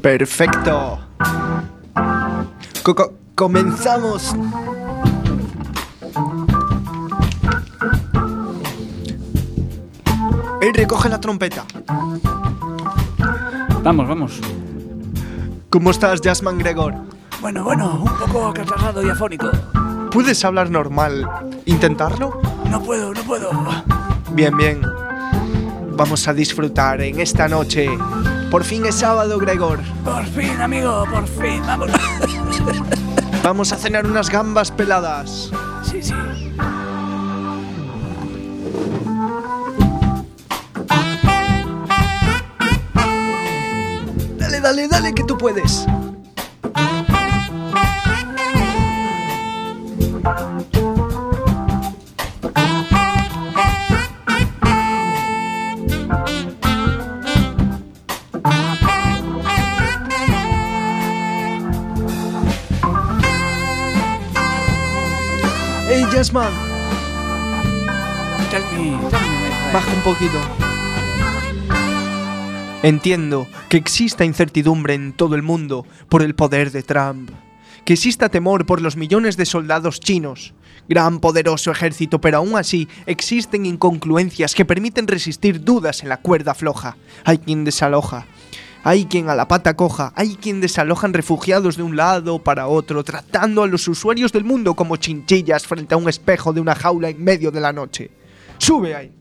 Perfecto. Comenzamos. Recoge la trompeta. Vamos. ¿Cómo estás, Jasmine Gregor? Bueno, un poco acatarrado y afónico. ¿Puedes hablar normal? ¿Intentarlo? No puedo. Bien. Vamos a disfrutar en esta noche. Por fin es sábado, Gregor. Por fin, amigo, por fin, vamos. Vamos a cenar unas gambas peladas. Sí. Dale, que tú puedes. Hey, Jasmine. Tell me. Baja un poquito. Entiendo que exista incertidumbre en todo el mundo por el poder de Trump, que exista temor por los millones de soldados chinos, gran poderoso ejército, pero aún así existen incongruencias que permiten resistir dudas en la cuerda floja. Hay quien desaloja, hay quien a la pata coja, hay quien desalojan refugiados de un lado para otro, tratando a los usuarios del mundo como chinchillas frente a un espejo de una jaula en medio de la noche. ¡Sube ahí!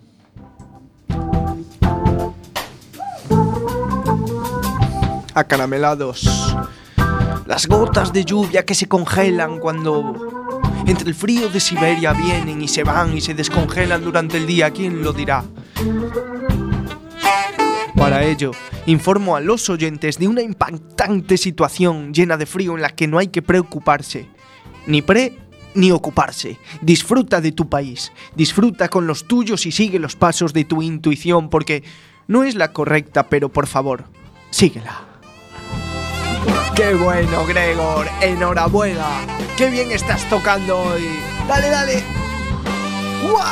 Acaramelados. Las gotas de lluvia que se congelan cuando entre el frío de Siberia vienen y se van y se descongelan durante el día. ¿Quién lo dirá? Para ello, informo a los oyentes de una impactante situación llena de frío en la que no hay que preocuparse, ni ocuparse. Disfruta de tu país, disfruta con los tuyos y sigue los pasos de tu intuición, porque no es la correcta, pero por favor, síguela. ¡Qué bueno, Gregor! ¡Enhorabuena! ¡Qué bien estás tocando hoy! ¡Dale! ¡Uah!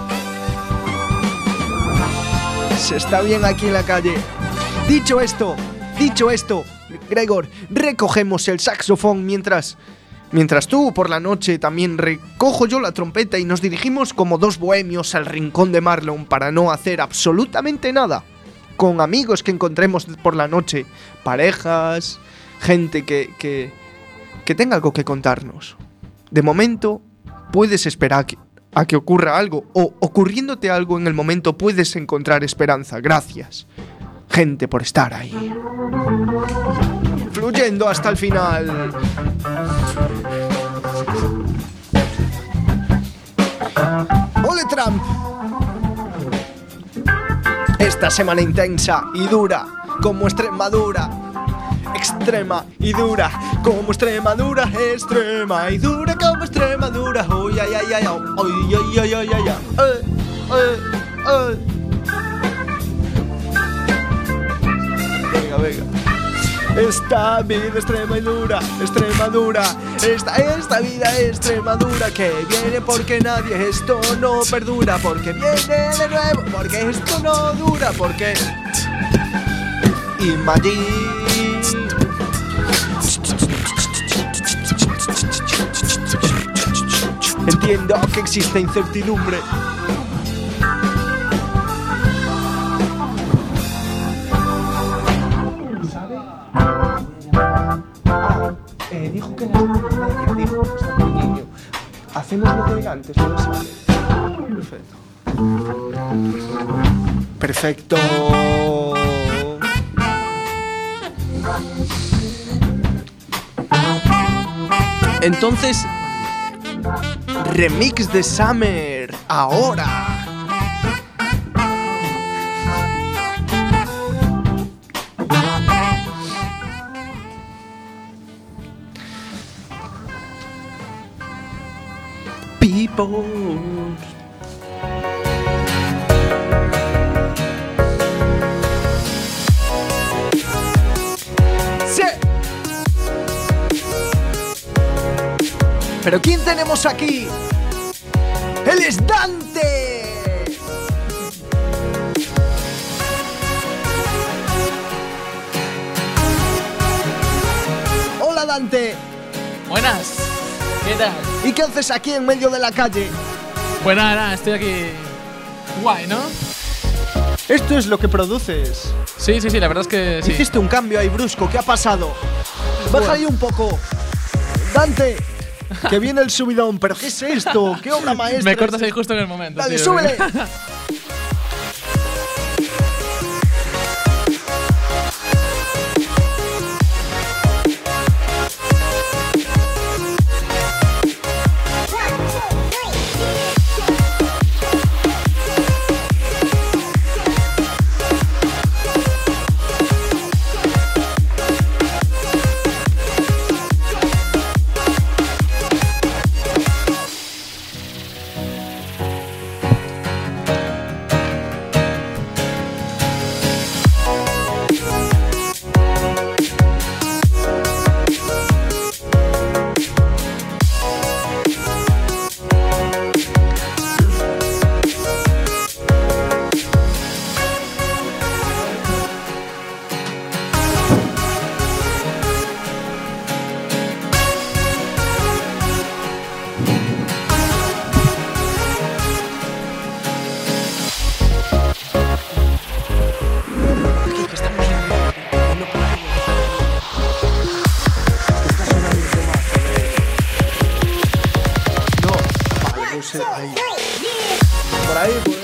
Se está bien aquí en la calle. Dicho esto, Gregor, recogemos el saxofón mientras tú por la noche también recojo yo la trompeta y nos dirigimos como dos bohemios al rincón de Marlon para no hacer absolutamente nada. Con amigos que encontremos por la noche, parejas, gente que tenga algo que contarnos. De momento, puedes esperar a que ocurra algo, o ocurriéndote algo en el momento puedes encontrar esperanza. Gracias, gente, por estar ahí. Fluyendo hasta el final. ¡Ole, Trump! Esta semana intensa y dura como Extremadura. Extrema y dura como Extremadura. Extrema y dura como Extremadura. Uy, ay, ay, ay, uy, ay, ay, ay, ay. Venga. Esta vida extrema y dura, Extremadura. Esta vida extremadura que viene porque nadie esto no perdura, porque viene de nuevo, porque esto no dura, porque Imagine. Entiendo que existe incertidumbre. Dijo que era dijo que está pequeño. Hacemos lo que antes, no sale. Perfecto. Entonces, remix de Summer, ahora. People. Sí. Pero ¿quién tenemos aquí? ¡Él es Dante! Dante. Buenas. ¿Qué tal? ¿Y qué haces aquí en medio de la calle? Pues nada, estoy aquí. Guay, ¿no? Esto es lo que produces. Sí, la verdad es que sí. Hiciste un cambio ahí brusco. ¿Qué ha pasado? Baja ahí un poco. Dante, que viene el subidón. ¿Pero qué es esto? ¿Qué obra maestra? Me cortas ahí justo en el momento. Dale, tío. súbele. Por ahí, pues.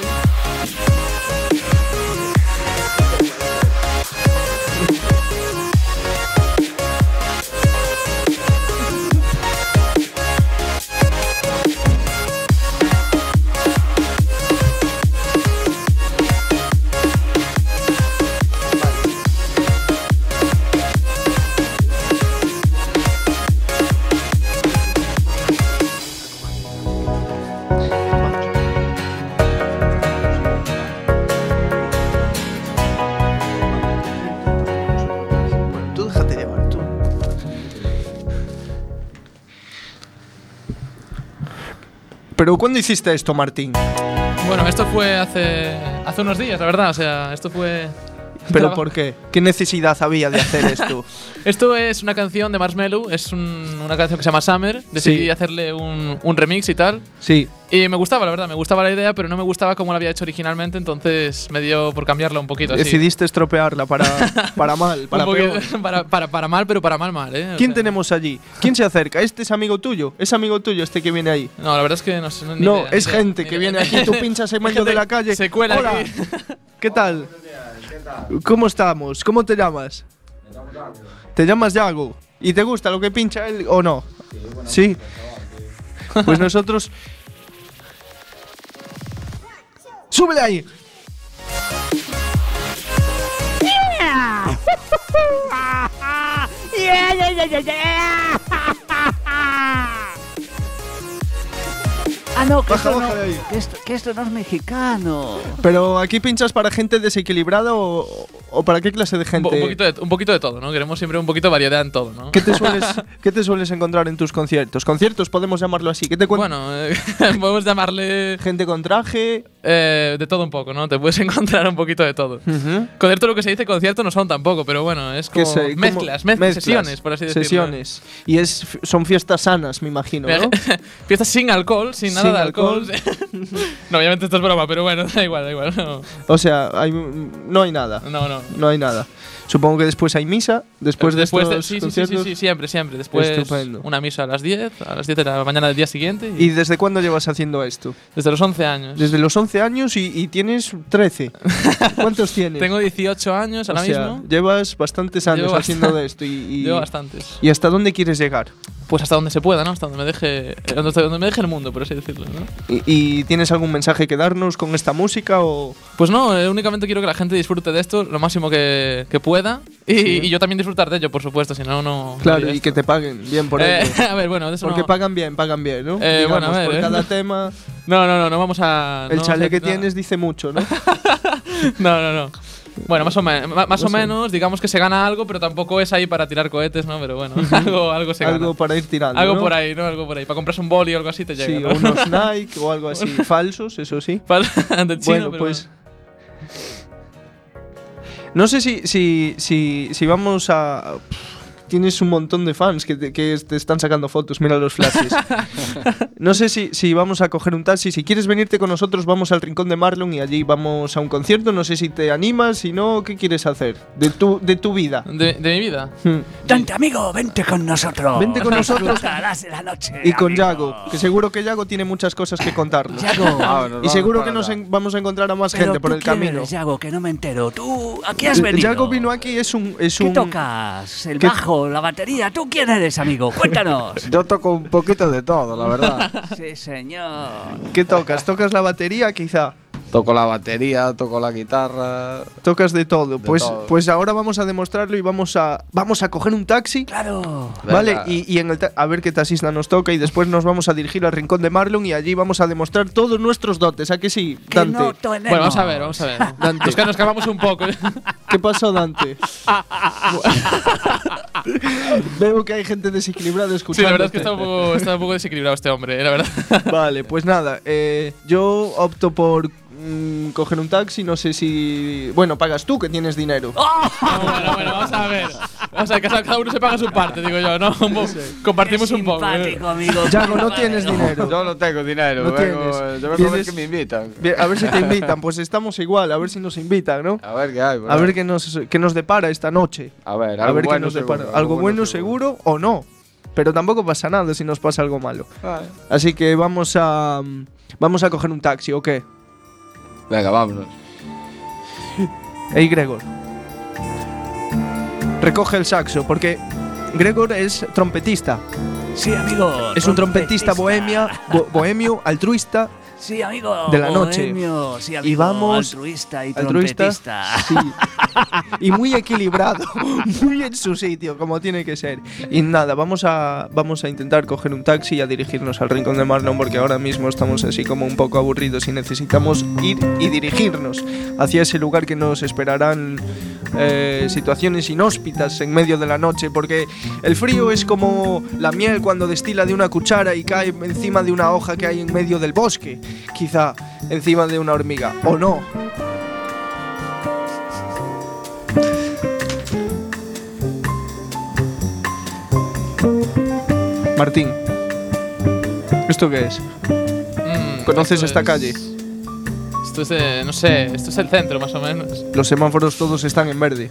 Tú déjate llevar, tú. ¿Pero cuándo hiciste esto, Martín? Bueno, esto fue hace unos días, la verdad. O sea, esto fue. ¿Pero por qué? ¿Qué necesidad había de hacer esto? Esto es una canción de Marshmello, es una canción que se llama Summer. Decidí Sí. hacerle un remix y tal. Sí. Y me gustaba, la verdad, me gustaba la idea, pero no me gustaba cómo la había hecho originalmente, entonces me dio por cambiarla un poquito. Así. Decidiste estropearla para mal, para Un poquito- peor. para mal, pero para mal, ¿eh? O ¿Quién sea, tenemos allí? ¿Quién se acerca? ¿Este es amigo tuyo? ¿Es amigo tuyo este que viene ahí? No, la verdad es que no sé. Ni No, idea, ni es idea, gente ni que idea. viene aquí, tú pinchas en medio de la calle. Se cuela Hola. aquí. ¿Qué tal? ¿Cómo estamos? ¿Cómo te llamas? ¿Te llamas Yago? ¿Y te gusta lo que pincha él o no? Sí. Pues nosotros. ¡Súbele ahí! Ah, no, que Baja, esto baja no, de ahí. que esto no es mexicano. ¿Pero aquí pinchas para gente desequilibrada o para qué clase de gente? Un poquito de todo, ¿no? Queremos siempre un poquito de variedad en todo, ¿no? ¿Qué te sueles encontrar en tus conciertos? Conciertos, podemos llamarlo así. ¿Qué te cuentas? Bueno, podemos llamarle Gente con traje. de todo un poco, ¿no? Te puedes encontrar un poquito de todo. Concierto, lo que se dice concierto no son tampoco, pero bueno, es como mezclas, sesiones, por así decirlo. Sesiones. Y son fiestas sanas, me imagino, ¿no? Fiestas sin alcohol, sin nada Sin de alcohol. alcohol. No, obviamente esto es broma, pero bueno, da igual. No, O sea, no hay nada. no. No hay nada. Supongo que después hay misa, después de estos sí, conciertos. sí, siempre. Después Estupendo. una misa a las 10 de la mañana del día siguiente. ¿Y desde cuándo llevas haciendo esto? Desde los 11 años. Desde los 11 años y tienes 13. ¿Cuántos tienes? Tengo 18 años ahora O sea, mismo. llevas bastantes años Llevo haciendo bastante- de esto. Llevo bastantes. ¿Y hasta dónde quieres llegar? Pues hasta donde se pueda, ¿no? Hasta donde me deje, donde me deje el mundo, por así decirlo, ¿no? ¿Y tienes algún mensaje que darnos con esta música o...? Pues no, únicamente quiero que la gente disfrute de esto lo máximo que pueda y yo también disfrutar de ello, por supuesto, si no, no Claro, haría y esto. que te paguen bien por ello. A ver, bueno, de eso Porque no. pagan bien, ¿no? Bueno, a ver, por cada tema. No vamos a. El no chalet que vamos a- tienes dice mucho, ¿no? No. Bueno, más o menos, digamos que se gana algo, pero tampoco es ahí para tirar cohetes, ¿no? Pero bueno, algo se gana. Algo para ir tirando. Algo ¿no? por ahí, ¿no? Algo por ahí. Para comprarse un boli o algo así te llega. Sí, ¿no? o unos Nike o algo así. Falsos, eso sí. De chino, Bueno, pero pues. No sé si vamos a. tienes un montón de fans que te están sacando fotos. Mira los flashes. No sé si vamos a coger un taxi. Si quieres venirte con nosotros, vamos al Rincón de Marlon y allí vamos a un concierto. No sé si te animas, si no, ¿qué quieres hacer? De tu vida. De mi vida. Dante, amigo, vente con nosotros. Vente con nosotros. Disfrutarás de la noche, y con amigo. Yago, que seguro que Yago tiene muchas cosas que contarnos. Yago. Y seguro que vamos a encontrar a más gente por el camino. Yago, que no me entero. ¿Tú a qué has venido? Yago vino aquí, es un ¿Qué tocas? ¿El bajo, la batería? ¿Tú quién eres, amigo? Cuéntanos. Yo toco un poquito de todo, la verdad. Sí, señor. ¿Qué tocas? ¿Tocas la batería, quizá? Toco la batería, toco la guitarra. Tocas de todo. todo. Pues ahora vamos a demostrarlo y vamos a coger un taxi. Claro. Vale, y a ver qué taxista nos toca y después nos vamos a dirigir al Rincón de Marlon y allí vamos a demostrar todos nuestros dotes. ¿A que sí, Dante? Bueno, vamos a ver. Dante. Es que nos calmamos un poco. ¿Qué pasó, Dante? Veo que hay gente desequilibrada escuchando. Sí, la verdad es que está un poco desequilibrado este hombre, la verdad. Vale, pues nada, yo opto por coger un taxi, no sé si... Bueno, pagas tú, que tienes dinero. Bueno, vamos a ver. O sea, que cada uno se paga su parte, digo yo, ¿no? Compartimos un poco. Simpático, amigo. Yago, no tienes dinero. Yo no tengo dinero. No yo vengo a ver que me invitan. A ver si te invitan, pues estamos igual, a ver si nos invitan, ¿no? A ver qué hay. A ver qué nos depara esta noche. A ver qué bueno nos depara. seguro, Algo bueno seguro o no. Pero tampoco pasa nada si nos pasa algo malo. Así que vamos a coger un taxi, ¿o qué? Venga, vámonos. Hey, Gregor. Recoge el saxo, porque Gregor es trompetista. Sí, amigo. Es un trompetista bohemio, altruista. Sí, amigo. De la noche. Bohemio, sí, amigo. Y vamos. Altruista y trompetista. Sí. Y muy equilibrado. Muy en su sitio, como tiene que ser. Y nada, vamos a intentar coger un taxi y a dirigirnos al Rincón de Marlon, porque ahora mismo estamos así como un poco aburridos y necesitamos ir y dirigirnos hacia ese lugar que nos esperarán situaciones inhóspitas en medio de la noche, porque el frío es como la miel cuando destila de una cuchara y cae encima de una hoja que hay en medio del bosque. Quizá encima de una hormiga, o no. Martín, ¿esto qué es? ¿Conoces esta calle? Esto es no sé, esto es el centro más o menos. Los semáforos todos están en verde.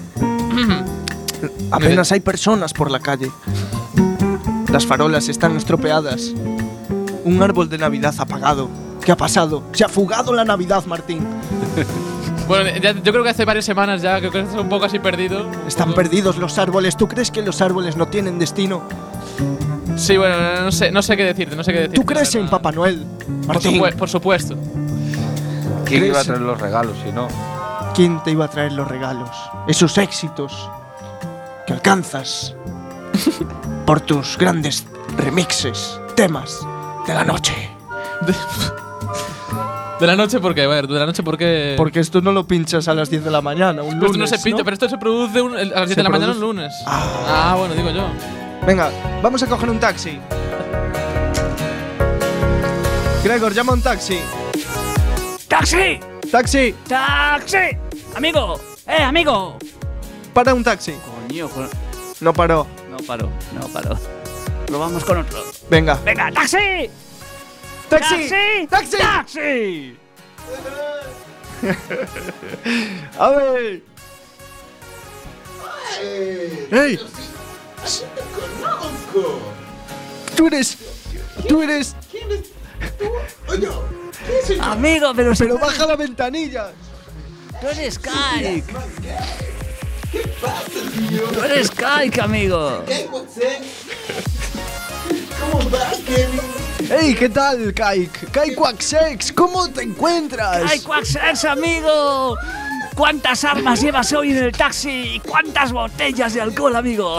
Apenas hay personas por la calle. Las farolas están estropeadas. Un árbol de Navidad apagado. ¿Qué ha pasado? Se ha fugado la Navidad, Martín. Bueno, yo creo que hace varias semanas ya, creo que estás un poco así perdido. Están perdidos los árboles. ¿Tú crees que los árboles no tienen destino? Sí, bueno, no sé qué decirte, ¿Tú crees en Papá Noel, Martín? Por supuesto. ¿Quién iba a traer los regalos si no? ¿Quién te iba a traer los regalos? Esos éxitos que alcanzas por tus grandes remixes, temas de la noche. ¿De la noche por qué? A ver, ¿de la noche por qué? Porque esto no lo pinchas a las 10 de la mañana, un lunes, esto no se pincha, ¿no? pero esto se produce a las 10 de la mañana un lunes. Bueno, digo yo. Venga, vamos a coger un taxi. Gregor, llama un taxi. ¡Taxi! ¡Taxi! ¡Taxi! ¡Amigo! ¡Amigo! Para un taxi. Coño, No paró. no paró. Probamos con otro. Venga. ¡Venga, taxi! ¡Taxi! ¡Taxi! ¡Taxi! ¡Taxi! A ver. ¡Ey! Tú eres. Amigo, Pero baja la ventanilla. tú eres Kike. Tú eres Kike, amigo. ¡Ey! ¿Qué tal, Kike? Kike Quacksex, ¿cómo te encuentras? ¡Ay, Quacksex, amigo! ¿Cuántas armas llevas hoy en el taxi? ¿Y cuántas botellas de alcohol, amigo?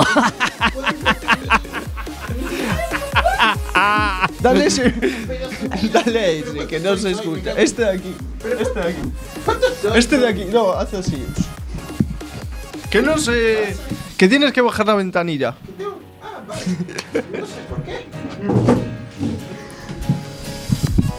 Dale ese, que no se escucha. Este de aquí. Este de aquí. No, haz así. Que no sé. Que tienes que bajar la ventanilla. No sé por qué.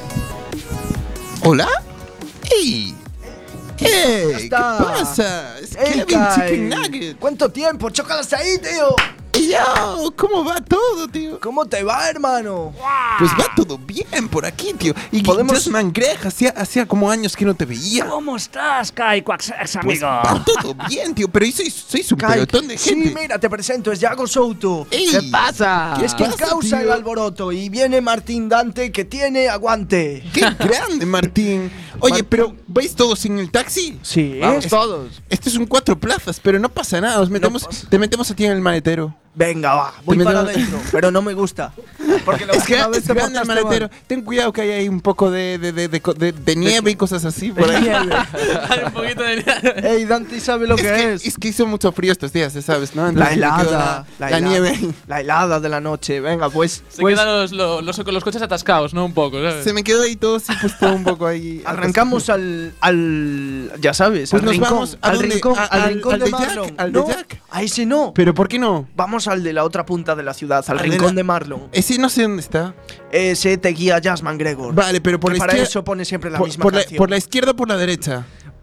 ¿Hola? ¡Ey! ¿Qué está. pasa? Kevin Chicken Nugget. ¿Cuánto tiempo? ¡Chócalas ahí, tío! Y yo, ¿cómo va todo, tío? ¿Cómo te va, hermano? Pues va todo bien por aquí, tío. Y Jasmine Greg, hacía como años que no te veía. ¿Cómo estás, Kai Quax, ex Pues amigo? va todo bien, tío. Pero sois un pelotón de gente. Sí, mira, te presento, es Yago Souto. Ey, ¿Qué pasa? Es quien pasa, causa tío? el alboroto. Y viene Martín Dante, que tiene aguante. ¡Qué grande, Martín! Oye, pero ¿vais todos en el taxi? Sí, Vamos todos. Esto es un 4 plazas, pero no pasa nada. Te metemos a ti en el maletero. Venga, va, voy para adentro, pero no me gusta. Porque Es grande el maletero. Ten cuidado que hay ahí un poco de nieve y cosas así por ahí. Hay un poquito de Ey, Dante sabe lo que es. Es que hizo mucho frío estos días, ¿sabes? ¿No? La Entonces me quedó helada, la nieve. La helada de la noche. Venga, pues. Se quedan los coches atascados, ¿no? Un poco, ¿sabes? Se me quedó ahí todo así puesto un poco ahí. Arrancamos al ya sabes, Pues al nos rincón, vamos, ¿a al dónde? rincón, al Al rincón de de Jack, Marlon. al de No, Jack. a ese no. ¿Pero por qué no? Vamos al de la otra punta de la ciudad, al Al de rincón la- de Marlon. Ese no sé dónde está. Ese te guía Jasmine Gregor. Vale, pero por que la para izquierda. eso pone siempre la por, misma por la, canción. por la izquierda o por la derecha.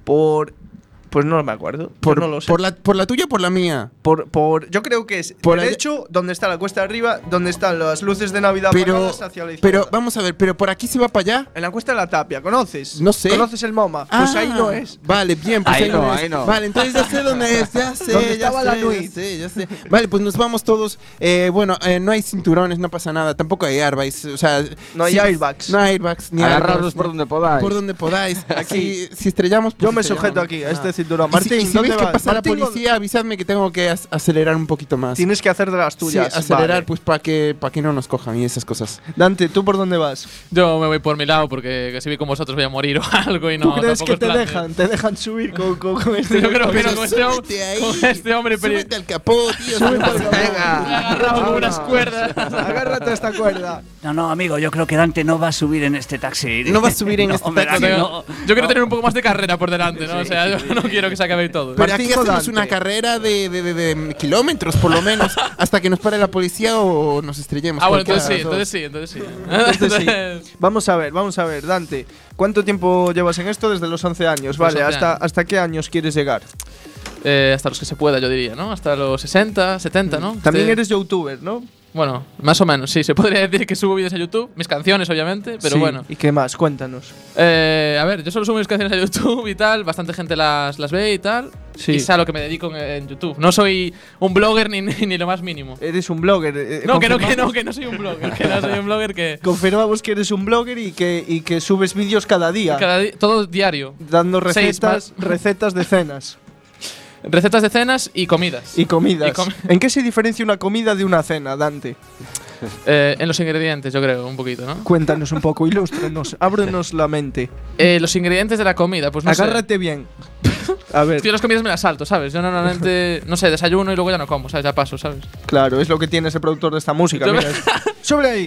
Pues no me acuerdo. Por, no lo sé. por la tuya o por la mía. Yo creo que es Por derecho, donde está la cuesta de arriba, donde están las luces de Navidad Pero, apagadas hacia la izquierda. pero vamos a ver, pero por aquí se va para allá. En la cuesta de la Tapia, ¿conoces? No sé. ¿Conoces el MoMA? Pues Ah, ahí no es. Vale, bien, pues Ahí ahí, no, no es. ahí no. Vale, entonces ya sé dónde es, ya sé. ¿Dónde ya estaba sé, la ya Nuit? sé, ya sé. Vale, pues nos vamos todos. Bueno, no hay cinturones, no pasa nada. Tampoco hay airbags. O sea, No hay airbags. No hay airbags ni Agarraros airbags, por no. donde podáis. Por donde podáis. Aquí, si estrellamos, pues Yo me estrellamos. sujeto aquí a este Ah. cinturón. Y si- Martín, y si ¿dónde veis que vas? pasa Martín, la policía, avisadme que tengo que acelerar un poquito más. Tienes que hacer de las Sí, tuyas. acelerar Vale. pues para que no nos cojan y esas cosas. Dante, ¿tú por dónde vas? Yo me voy por mi lado porque que si voy con vosotros voy a morir o algo y no. ¿Tú crees tampoco que es te plan de- dejan? ¿Te dejan subir con este? Yo creo que no, Pero con este, súbete ahí, con este hombre súbete al capó, tío. Súbete al súbete. capó. Venga. agarrado con unas cuerdas. Agárrate a esta cuerda. No, amigo, yo creo que Dante no va a subir en este taxi. No va a subir en este hombre, taxi. Dante, Yo quiero tener un poco más de carrera por delante, ¿no? O sea, yo no quiero que se acabe todo. Pero Martín aquí hacemos Dante. una carrera de kilómetros, por lo menos, hasta que nos pare la policía o nos estrellemos. Ah, bueno, cualquiera entonces sí, de las dos. entonces sí. Entonces sí. Vamos a ver, Dante. ¿Cuánto tiempo llevas en esto? Desde los 11 años. Vale, 11 años. ¿hasta qué años quieres llegar? Hasta los que se pueda, yo diría, ¿no? Hasta los 60, 70, ¿no? También Este- eres youtuber, ¿no? Bueno, más o menos, sí. Se podría decir que subo vídeos a YouTube. Mis canciones, obviamente, pero Sí. bueno. ¿Y qué más? Cuéntanos. A ver, yo solo subo mis canciones a YouTube y tal. Bastante gente las ve y tal. Sí. Y sé a lo que me dedico en YouTube. No soy un blogger ni lo más mínimo. Eres un blogger. No, que no soy un blogger. Que no soy un blogger que. Confirmamos que eres un blogger y que subes vídeos cada día. Todo diario. Dando Seis recetas de cenas Recetas de cenas y comidas. y comidas. Y com- ¿En qué se diferencia una comida de una cena, Dante? En los ingredientes, yo creo, un poquito, ¿no? Cuéntanos un poco, ilústranos, ábrenos la mente. Los ingredientes de la comida, pues no sé. Agárrate bien. A ver, Es que yo las comidas me las salto, ¿sabes? Yo normalmente, no sé, desayuno y luego ya no como, ¿sabes? Ya paso, ¿sabes? claro, es lo que tiene ese productor de esta música. Yo Mira, me- sobre ahí.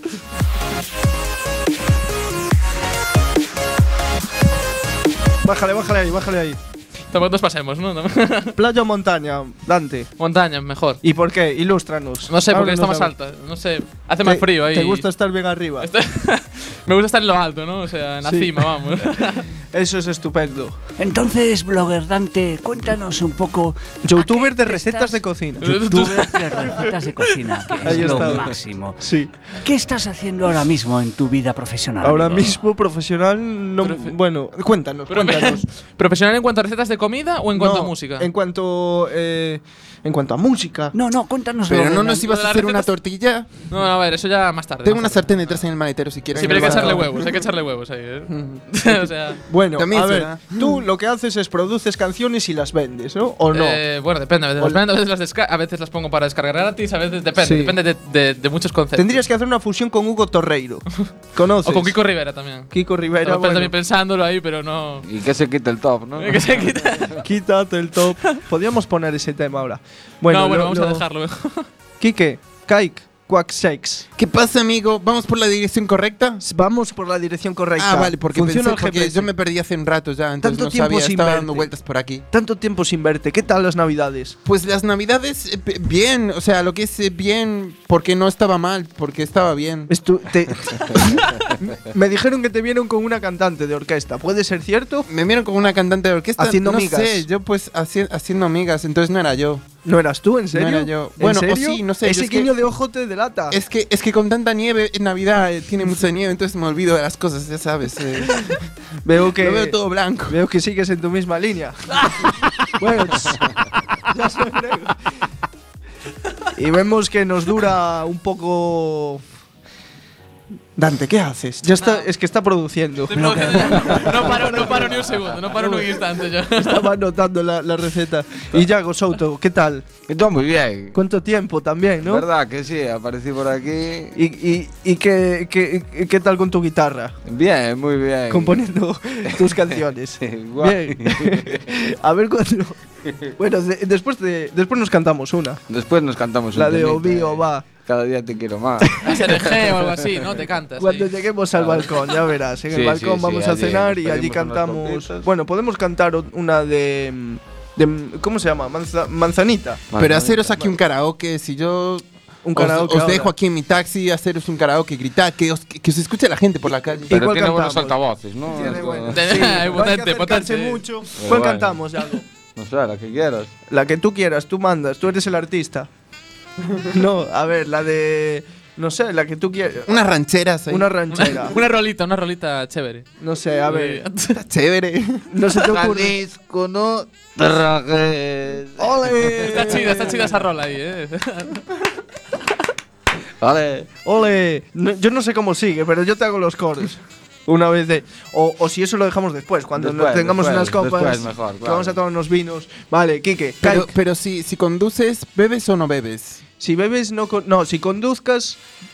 Bájale ahí. Tampoco nos pasemos, ¿no? Playa o montaña, Dante. Montaña, mejor. ¿Y por qué? Ilústranos. No sé, porque está Ábrenos más la- alta. No sé, hace más frío ahí. ¿Te gusta estar bien arriba? Me gusta estar en lo alto, ¿no? O sea, en la Sí. cima, vamos. Eso es estupendo. Entonces, blogger Dante, cuéntanos un poco. Youtuber ¿a de qué recetas estás- de cocina. Youtuber de recetas de cocina, que Ahí es lo está. máximo. Sí. ¿Qué estás haciendo ahora mismo en tu vida profesional? Ahora amigo? mismo profesional no. Bueno, cuéntanos. ¿Profesional en cuanto a recetas de comida o en cuanto No, a música? En cuanto a música. No, cuéntanos. Pero no blogger, nos ibas de a las hacer una recetas- tortilla. No, a ver, eso ya más tarde. Tengo más una tarde. sartén detrás en el maletero si quieres. Sí, pero hay que Vale. echarle huevos, hay que echarle huevos ahí, ¿eh? O sea. Bueno, También a es ver, verdad. tú lo que haces es produces canciones y las vendes, ¿no? ¿O no? Bueno, depende. A veces las vendo, a veces las pongo para descargar gratis, a veces depende. Sí. Depende de muchos conceptos. Tendrías que hacer una fusión con Hugo Torreiro. ¿Conoces? O con Kiko Rivera también. Kiko Rivera. Estaba bueno, también pensándolo ahí, pero no. Y que se quite el top, ¿no? Que se quita. Quítate el top. Podríamos poner ese tema ahora. Bueno, no, bueno, lo- vamos a lo- dejarlo. Quique, Kaik, Quacksex. ¿Qué pasa, amigo? ¿Vamos por la dirección correcta? Vamos por la dirección correcta. Ah, vale, porque funciona pensé, porque yo me perdí hace un rato ya, entonces Tanto no tiempo sabía, sin estaba verte. dando vueltas por aquí. Tanto tiempo sin verte. ¿Qué tal las navidades? Pues las navidades, bien, o sea, lo que es bien, porque no estaba mal, porque estaba bien. Me dijeron que te vieron con una cantante de orquesta. ¿Puede ser cierto? Me vieron con una cantante de orquesta. Haciendo no migas. sé, yo pues haciendo amigas, entonces no era yo. ¿No eras tú, en serio? No era yo. ¿En Bueno, serio? o sí, no sé. Ese es que- guiño de ojo te delata. Es que con tanta nieve en Navidad tiene mucha nieve, entonces me olvido de las cosas, ya sabes. Veo que Lo veo todo blanco. Veo que sigues en tu misma línea. Bueno, ya soy Grego. Y vemos que nos dura un poco. Dante, ¿qué haces? Ya está, es que está produciendo. Estoy produciendo. No paro ni un segundo, no paro ni un instante ya. Estaba anotando la receta. Y Yago Souto, ¿qué tal? Todo muy bien. ¿Cuánto tiempo también, no? ¿Verdad que sí? Aparecí por aquí. ¿Y qué tal con tu guitarra? Bien, muy bien. Componiendo tus canciones. Guay. Bien. A ver cuándo. Bueno, después nos cantamos una. Después nos cantamos La un de temita, Obi o va. Cada día te quiero más. La SRG o algo así, ¿no? Te cantas. Cuando ahí. lleguemos al balcón, ya verás. En el Sí, balcón sí, vamos sí, a allí cenar y pedimos allí unas cantamos. copitas. Bueno, podemos cantar una de ¿cómo se llama? Manzanita. Pero haceros aquí un karaoke, si yo Un karaoke. os ahora. dejo aquí en mi taxi, haceros un karaoke, gritar, que os escuche la gente por la calle. Igual Pero tiene buenos cantamos. altavoces, ¿no? Tiene Esto- bueno. Sí, Sí, no hay que potente, acercarse potente. mucho. Pero ¿Cuál bueno. cantamos, Yago? No sé, la que quieras. La que tú quieras, tú mandas, tú eres el artista. No, a ver, la de. No sé, la que tú quieras. Unas rancheras ahí. Una ranchera. Una rolita chévere. No sé, a ver. Está chévere. No se te ocurre. Jalisco, no te rajes. ¡Ole! Está chida esa rola ahí, Vale. ¡Ole! Yo no sé cómo sigue, pero yo te hago los coros. Una vez de. O si eso lo dejamos después, cuando Después, tengamos después, unas copas. después mejor, que claro. vamos a tomar unos vinos. Vale, Quique. Pero, Kike, pero si conduces, ¿bebes o no bebes? si bebes, no, si conduzcas,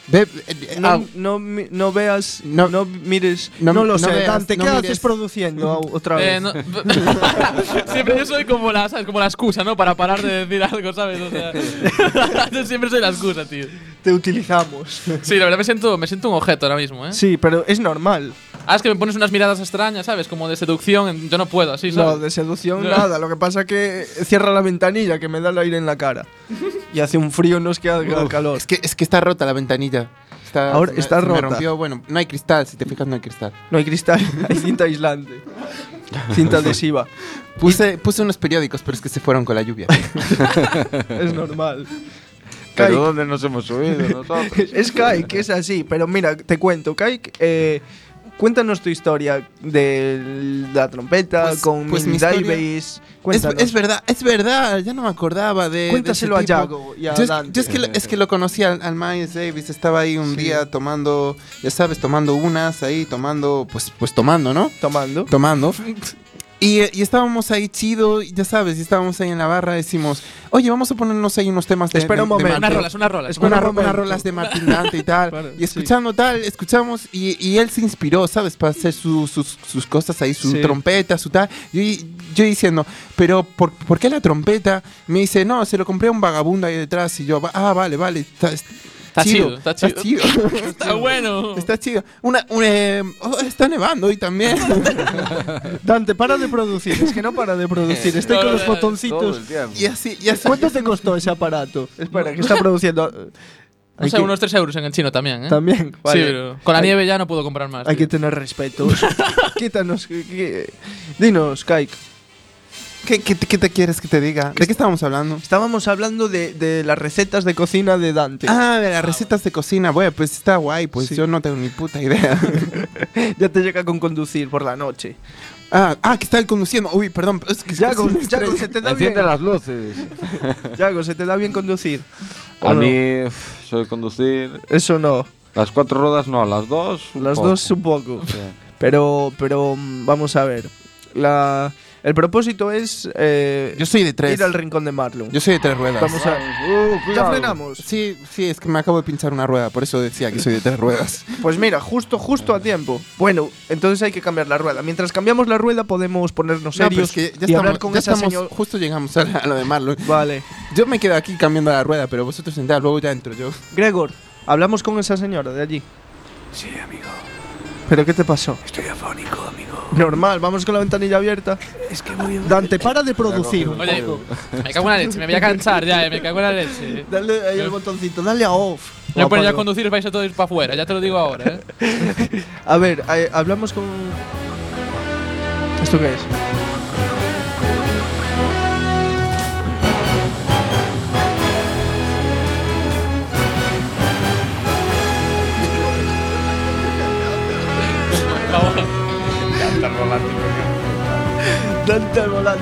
no veas, No. no mires. No- No, lo no sé, veas, Dante, no ¿qué mires. haces produciendo otra vez? no. Siempre yo soy como la, ¿sabes? Como la excusa, ¿no? Para parar de decir algo, ¿sabes? O sea, yo siempre soy la excusa, tío. Te utilizamos. Sí, la verdad me siento un objeto ahora mismo, ¿eh? Sí, pero es normal. Ah, es que me pones unas miradas extrañas, ¿sabes? Como de seducción, yo no puedo, así, No, ¿sabes? de seducción No. nada. Lo que pasa es que cierra la ventanilla que me da el aire en la cara. Y hace un frío, no es que haga calor. Es que está rota la ventanilla. Ahora está se me rota. rompió. Bueno, no hay cristal, si te fijas no hay cristal. No hay cristal, hay cinta aislante. Cinta adhesiva. Puse unos periódicos, pero es que se fueron con la lluvia. Es normal. ¿Pero Kike, dónde nos hemos subido nosotros? es Kike, es así. Pero mira, te cuento, Kike. Cuéntanos tu historia de la trompeta con pues mi Mini historia- Davis. Cuéntanos. Es verdad, ya no me acordaba de. Cuéntaselo a de ese tipo. Yago y a Yo Dante. es que lo conocí al Miles Davis, estaba ahí un día tomando, ya sabes, tomando unas ahí, tomando, pues tomando, ¿no? Tomando. Tomando. Y estábamos ahí chido, y ya sabes, y estábamos ahí en la barra, decimos, oye, vamos a ponernos ahí unos temas de Espera un momento. Unas rolas. Espera un momento. unas rolas de Martin Dante y tal. Claro, y escuchamos y él se inspiró, ¿sabes? Para hacer sus cosas ahí, su Sí. trompeta, su tal. Yo diciendo, pero ¿por qué la trompeta? Me dice, no, se lo compré a un vagabundo ahí detrás. Y yo, vale, Está chido. Está bueno. Está chido. Está nevando hoy también. Dante, para de producir. Es que no para de producir. Estoy con los Todo botoncitos. el tiempo. y así. ¿Cuánto te costó ese aparato? Espera, que está produciendo. No sé, unos 3 euros en el chino también, ¿eh? También. Vale. Sí, pero con la nieve ya no puedo comprar más. Hay tío. que tener respeto. Quítanos. Dinos, Kike. ¿Qué te quieres que te diga? ¿De qué estábamos hablando? Estábamos hablando de las recetas de cocina de Dante. Ah, de las recetas de cocina. Bueno, pues está guay. Pues Sí. yo no tengo ni puta idea. Ya te llega con conducir por la noche. Que está él conduciendo. Uy, perdón. Es que Yago, es que- Yago, se te da bien. Enciende las luces. Yago, se te da bien conducir. ¿O A no? mí, soy conducir. Eso no. Las 4 ruedas no, las 2. Las dos un poco. Pero vamos a ver. El propósito es Yo soy de 3. ir al rincón de Marlon. Yo soy de 3 ruedas. Vamos a. ¿Ya frenamos? Sí, es que me acabo de pinchar una rueda, por eso decía que soy de 3 ruedas. Pues mira, justo a tiempo. Bueno, entonces hay que cambiar la rueda. Mientras cambiamos la rueda podemos ponernos No, pero serios es que ya y hablar estamos, con ya esa estamos- señora. justo llegamos a lo de Marlon. Vale. Yo me quedo aquí cambiando la rueda, pero vosotros entrad, luego ya entro yo. Gregor, hablamos con esa señora de allí. Sí, amigo. ¿Pero qué te pasó? Estoy afónico, amigo. Normal, vamos con la ventanilla abierta. Es que voy a... Dante, para de producir. Oye, me cago en la leche, me voy a cansar ya, me cago en la leche. Dale ahí el botoncito, dale a off. No poner ya a conducir, vais a todos ir para afuera, ya te lo digo ahora, A ver, hablamos con... ¿Esto qué es? Dante al volante.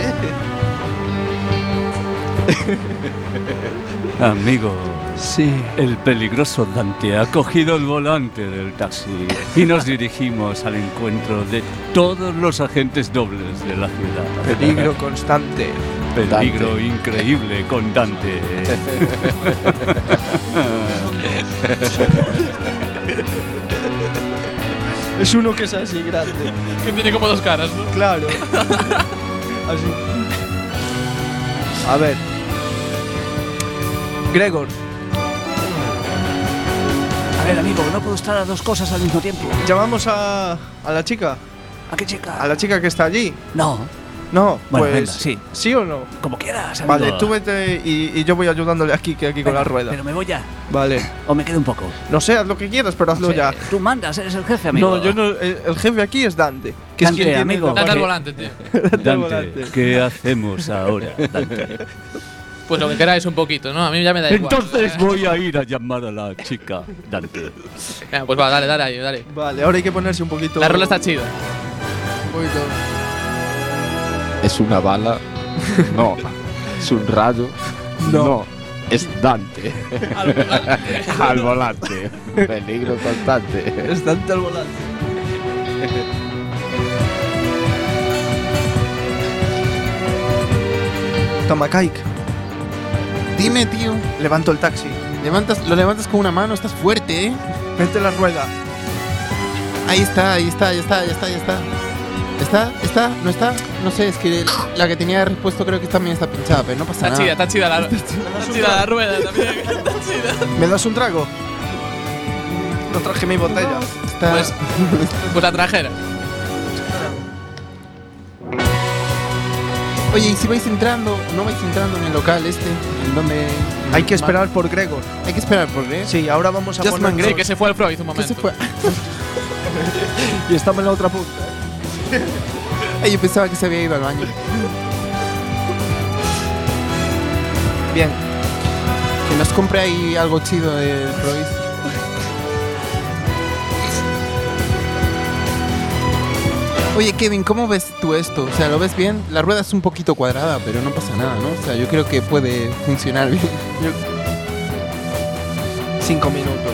Amigo, Sí. el peligroso Dante ha cogido el volante del taxi y nos dirigimos al encuentro de todos los agentes dobles de la ciudad. Peligro constante. Peligro increíble con Dante. Es uno que es así grande. Que tiene como dos caras, ¿no? Claro. Así. A ver. Gregor, A ver, amigo, no puedo estar a dos cosas al mismo tiempo. llamamos a la chica. ¿A qué chica? A la chica que está allí. No, No, Bueno, pues. venga, sí. ¿Sí o no? como quieras, amigo. Vale, tú vete y yo voy ayudándole aquí con Venga, la rueda. Pero me voy ya, Vale. o me quedo un poco. No sé, haz lo que quieras, pero hazlo Sí, ya. Tú mandas, eres el jefe, amigo. No, yo no. El jefe aquí es Dante. Que Dante, es quien tiene amigo. el Date al volante. volante, tío. Dante al Dante, volante. ¿qué hacemos ahora, Dante? Pues lo que queráis un poquito, ¿no? A mí ya me da igual. Entonces voy a ir a llamar a la chica, Dante. Venga, pues va, dale ahí, dale. Vale, ahora hay que ponerse un poquito. La rola está chida. Un poquito. ¿Es una bala? No. ¿Es un rayo? No. Es Dante. Al volante. Peligro constante. Es Dante al volante. Toma, Kike. Dime, tío. Levanto el taxi. Lo levantas con una mano, estás fuerte, ¿eh? Mete la rueda. Ahí está, ya está. ¿Está? ¿No está? No sé, es que la que tenía repuesto creo que también está pinchada, pero no pasa Está nada. chida, está chida la, está chida la rueda también. Está chida. ¿Me das un trago? No traje mi botella. Está- Pues la trajera. Oye, y si vais entrando, no vais entrando en el local en donde... Hay que esperar por Gregor. Hay que esperar por qué. Sí, ahora vamos a Just poner. Man Sí, que se fue al Freud un ¿Qué momento. se fue? Y estamos en la otra punta. Ay, yo pensaba que se había ido al baño. Bien. Que nos compre ahí algo chido de Royce. Oye, Kevin, ¿cómo ves tú esto? O sea, ¿lo ves bien? La rueda es un poquito cuadrada, pero no pasa nada, ¿no? O sea, yo creo que puede funcionar bien. 5 minutos.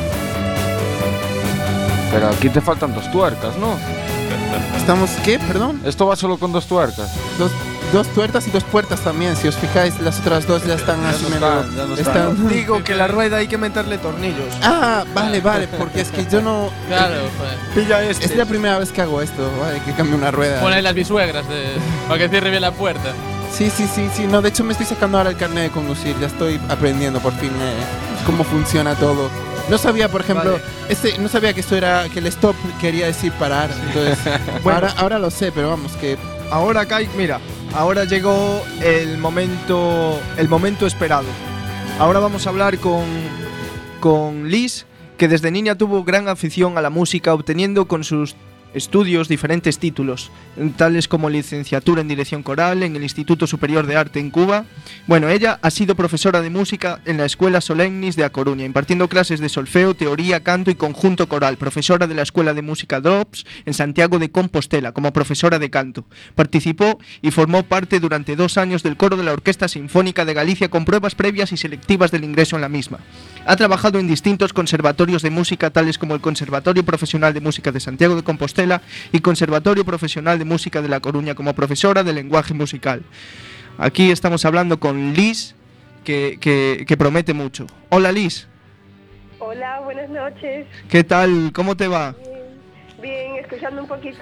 Pero aquí te faltan 2 tuercas, ¿no? ¿Estamos qué? Perdón. Esto va solo con 2 tuercas. Dos tuercas y 2 puertas también. Si os fijáis, las otras dos ya están así no medio... están, ya no están. Digo que la rueda hay que meterle tornillos. Ah, vale, porque es que yo no... Claro, joder. Pilla este. Es la primera vez que hago esto, ¿vale? Que cambio una rueda. Pon ahí las bisuegras para que cierre bien la puerta. Sí. No, de hecho me estoy sacando ahora el carnet de conducir. Ya estoy aprendiendo por fin cómo funciona todo. No sabía, por ejemplo, Vale. no sabía que esto era que el stop quería decir parar. Entonces, Bueno. ahora lo sé, pero vamos, que Ahora, Kike, mira. Ahora llegó el momento esperado. Ahora vamos a hablar con Liz, que desde niña tuvo gran afición a la música, obteniendo con sus estudios diferentes títulos, tales como licenciatura en dirección coral en el Instituto Superior de Arte en Cuba. Bueno, ella ha sido profesora de música en la Escuela Solemnis de A Coruña, impartiendo clases de solfeo, teoría, canto y conjunto coral, profesora de la Escuela de Música Drops en Santiago de Compostela como profesora de canto. Participó y formó parte durante 2 años del coro de la Orquesta Sinfónica de Galicia con pruebas previas y selectivas del ingreso en la misma. Ha trabajado en distintos conservatorios de música tales como el Conservatorio Profesional de Música de Santiago de Compostela y Conservatorio Profesional de Música de La Coruña como profesora de lenguaje musical. Aquí estamos hablando con Liz, que promete mucho. Hola, Liz. Hola, buenas noches. ¿Qué tal? ¿Cómo te va? Bien, escuchando un poquito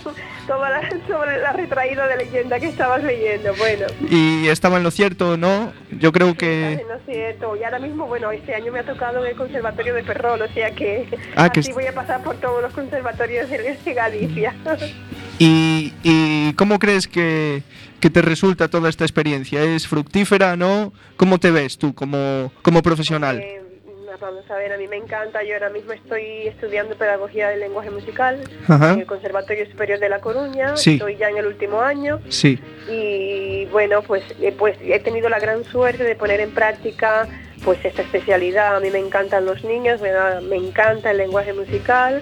sobre la retraída de leyenda que estabas leyendo, bueno. ¿Y estaba en lo cierto, no? Yo creo que... No es cierto, y ahora mismo, bueno, este año me ha tocado en el Conservatorio de Ferrol, o sea que así voy a pasar por todos los conservatorios de Galicia. ¿Y cómo crees que te resulta toda esta experiencia? ¿Es fructífera, no? ¿Cómo te ves tú como profesional? Vamos a ver, a mí me encanta. Yo ahora mismo estoy estudiando Pedagogía del Lenguaje Musical en el Conservatorio Superior de La Coruña. Sí. Estoy ya en el último año. Sí. Y bueno, pues he tenido la gran suerte de poner en práctica pues esta especialidad. A mí me encantan los niños, me encanta el lenguaje musical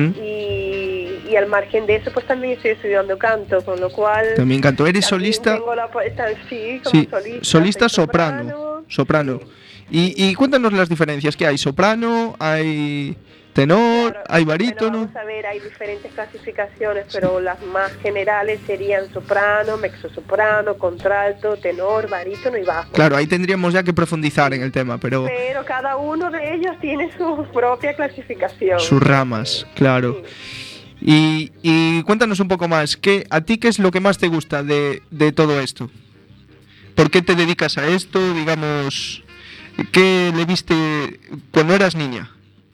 y al margen de eso pues también estoy estudiando canto, con lo cual... También canto. ¿Eres solista? Sí, como solista soprano. Y cuéntanos las diferencias que hay. ¿Soprano? ¿Hay tenor? Claro, ¿hay barítono? Vamos a ver, hay diferentes clasificaciones, pero las más generales serían soprano, mezzosoprano, contralto, tenor, barítono y bajo. Claro, ahí tendríamos ya que profundizar en el tema, pero cada uno de ellos tiene su propia clasificación. Sus ramas, claro. Sí. Y cuéntanos un poco más, ¿a ti qué es lo que más te gusta de todo esto? ¿Por qué te dedicas a esto? Digamos... ¿Qué le viste cuando eras niña?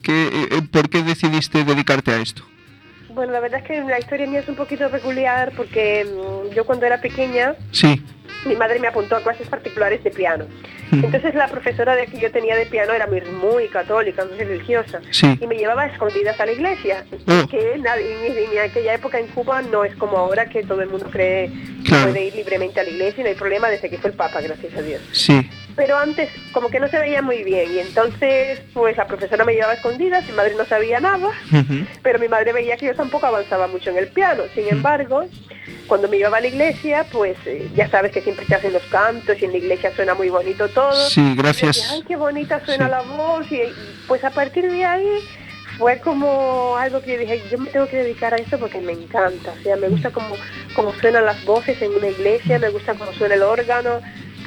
¿Por qué decidiste dedicarte a esto? Bueno, la verdad es que la historia mía es un poquito peculiar porque yo cuando era pequeña, mi madre me apuntó a clases particulares de piano. Entonces la profesora que yo tenía de piano era muy católica, muy religiosa, y me llevaba a escondidas a la iglesia, que en aquella época en Cuba no es como ahora, que todo el mundo cree que puede ir libremente a la iglesia y no hay problema desde que fue el Papa, gracias a Dios. Sí. Pero antes como que no se veía muy bien y entonces pues la profesora me llevaba a escondidas, mi madre no sabía nada, pero mi madre veía que yo tampoco avanzaba mucho en el piano. Sin embargo, cuando me llevaba a la iglesia, pues ya sabes que siempre se hacen los cantos y en la iglesia suena muy bonito todo. Sí, gracias. Y decía, ay, qué bonita suena la voz. Y pues a partir de ahí fue como algo que yo dije, yo me tengo que dedicar a esto porque me encanta. O sea, me gusta cómo suenan las voces en una iglesia, me gusta cómo suena el órgano.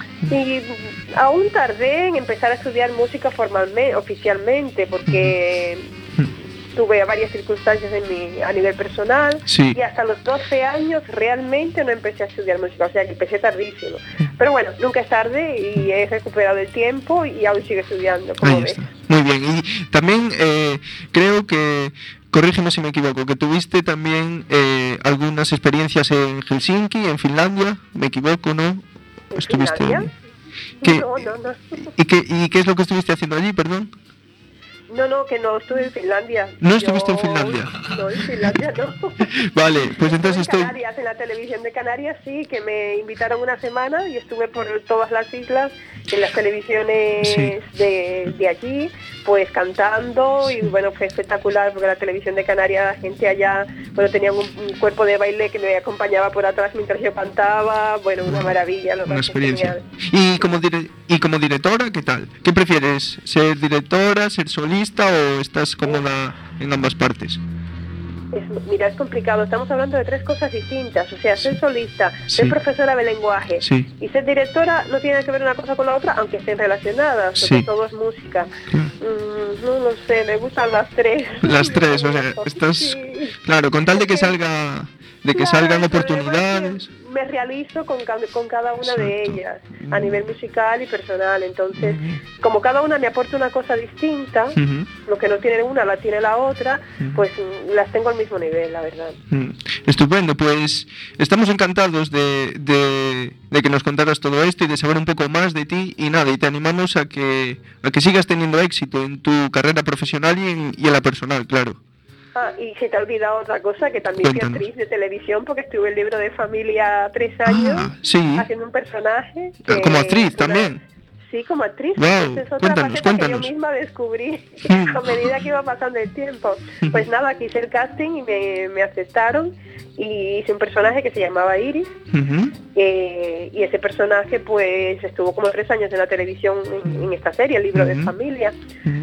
Y aún tardé en empezar a estudiar música oficialmente, porque tuve varias circunstancias a nivel personal, y hasta los 12 años realmente no empecé a estudiar música, o sea que empecé tardísimo. Pero bueno, nunca es tarde y he recuperado el tiempo y aún sigo estudiando, como ves. Muy bien, y también creo que, corrígeme si me equivoco, que tuviste también algunas experiencias en Helsinki, en Finlandia, me equivoco, ¿no? ¿Estuviste? No. ¿Y qué es lo que estuviste haciendo allí, perdón? No, que no estuve en Finlandia. ¿No estuviste en Finlandia? No, en Finlandia no. Vale, pues entonces en Canarias, en la televisión de Canarias sí, que me invitaron una semana y estuve por todas las islas, en las televisiones de allí, pues cantando, y bueno, fue espectacular porque la televisión de Canarias, la gente allá, bueno, tenía un cuerpo de baile que me acompañaba por atrás mientras yo cantaba, bueno, una maravilla. Una experiencia. ¿Y como directora, qué tal? ¿Qué prefieres? ¿Ser directora, ser solista o estás cómoda en ambas partes? Mira, es complicado, estamos hablando de tres cosas distintas, o sea, ser solista, ser profesora de lenguaje y ser directora no tiene que ver una cosa con la otra, aunque estén relacionadas, porque todo es música. No sé, me gustan las tres. Las tres, o sea, estás... Claro, con tal de que salga... salgan oportunidades. Me realizo con cada una de ellas, a nivel musical y personal. Entonces, como cada una me aporta una cosa distinta, lo que no tiene una la tiene la otra, pues las tengo al mismo nivel, la verdad. Estupendo, pues estamos encantados de que nos contaras todo esto y de saber un poco más de ti, y nada, y te animamos a que sigas teniendo éxito en tu carrera profesional y en la personal, claro. Y se te ha olvidado otra cosa, que también fui actriz de televisión, porque estuve en Libro de Familia 3 años haciendo un personaje. Como actriz también. Sí, como actriz. Wow. Es otra faceta que yo misma descubrí a medida que iba pasando el tiempo. Pues nada, quise el casting y me aceptaron y hice un personaje que se llamaba Iris. Y ese personaje pues estuvo como 3 años en la televisión en esta serie, El Libro de Familia.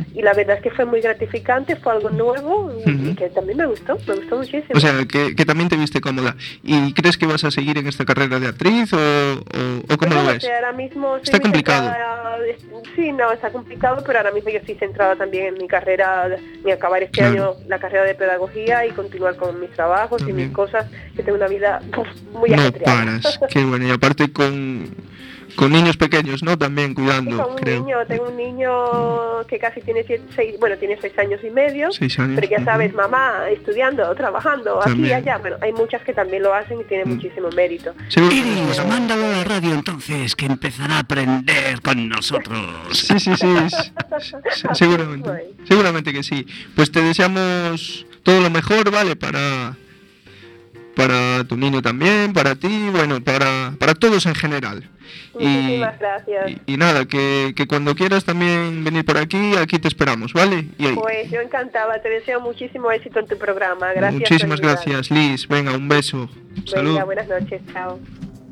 y la verdad es que fue muy gratificante, fue algo nuevo y que también me gustó muchísimo. O sea, que también te viste cómoda. ¿Y crees que vas a seguir en esta carrera de actriz o cómo lo ves? Ahora mismo ¿Está complicado? Sí, no, está complicado, pero ahora mismo yo estoy centrada también en mi carrera, en acabar este año la carrera de pedagogía y continuar con mis trabajos y mis cosas, que tengo una vida muy ajetreada. No paras, qué bueno. Y aparte con niños pequeños, ¿no? También cuidando, tengo un niño que casi tiene 6 años y medio, 6 años, pero ya sabes, mamá, estudiando, trabajando, también. Aquí y allá. Bueno, hay muchas que también lo hacen y tienen muchísimo mérito. Iris, mándalo a la radio entonces, que empezará a aprender con nosotros. Sí. Seguramente que sí. Pues te deseamos todo lo mejor, ¿vale? Para tu niño también, para ti, bueno, para todos en general. Muchísimas gracias. Y nada, que cuando quieras también venir por aquí te esperamos, ¿vale? Pues yo encantada, te deseo muchísimo éxito en tu programa. Gracias. Muchísimas gracias, Liz. Venga, un beso. Salud. Venga, buenas noches, chao.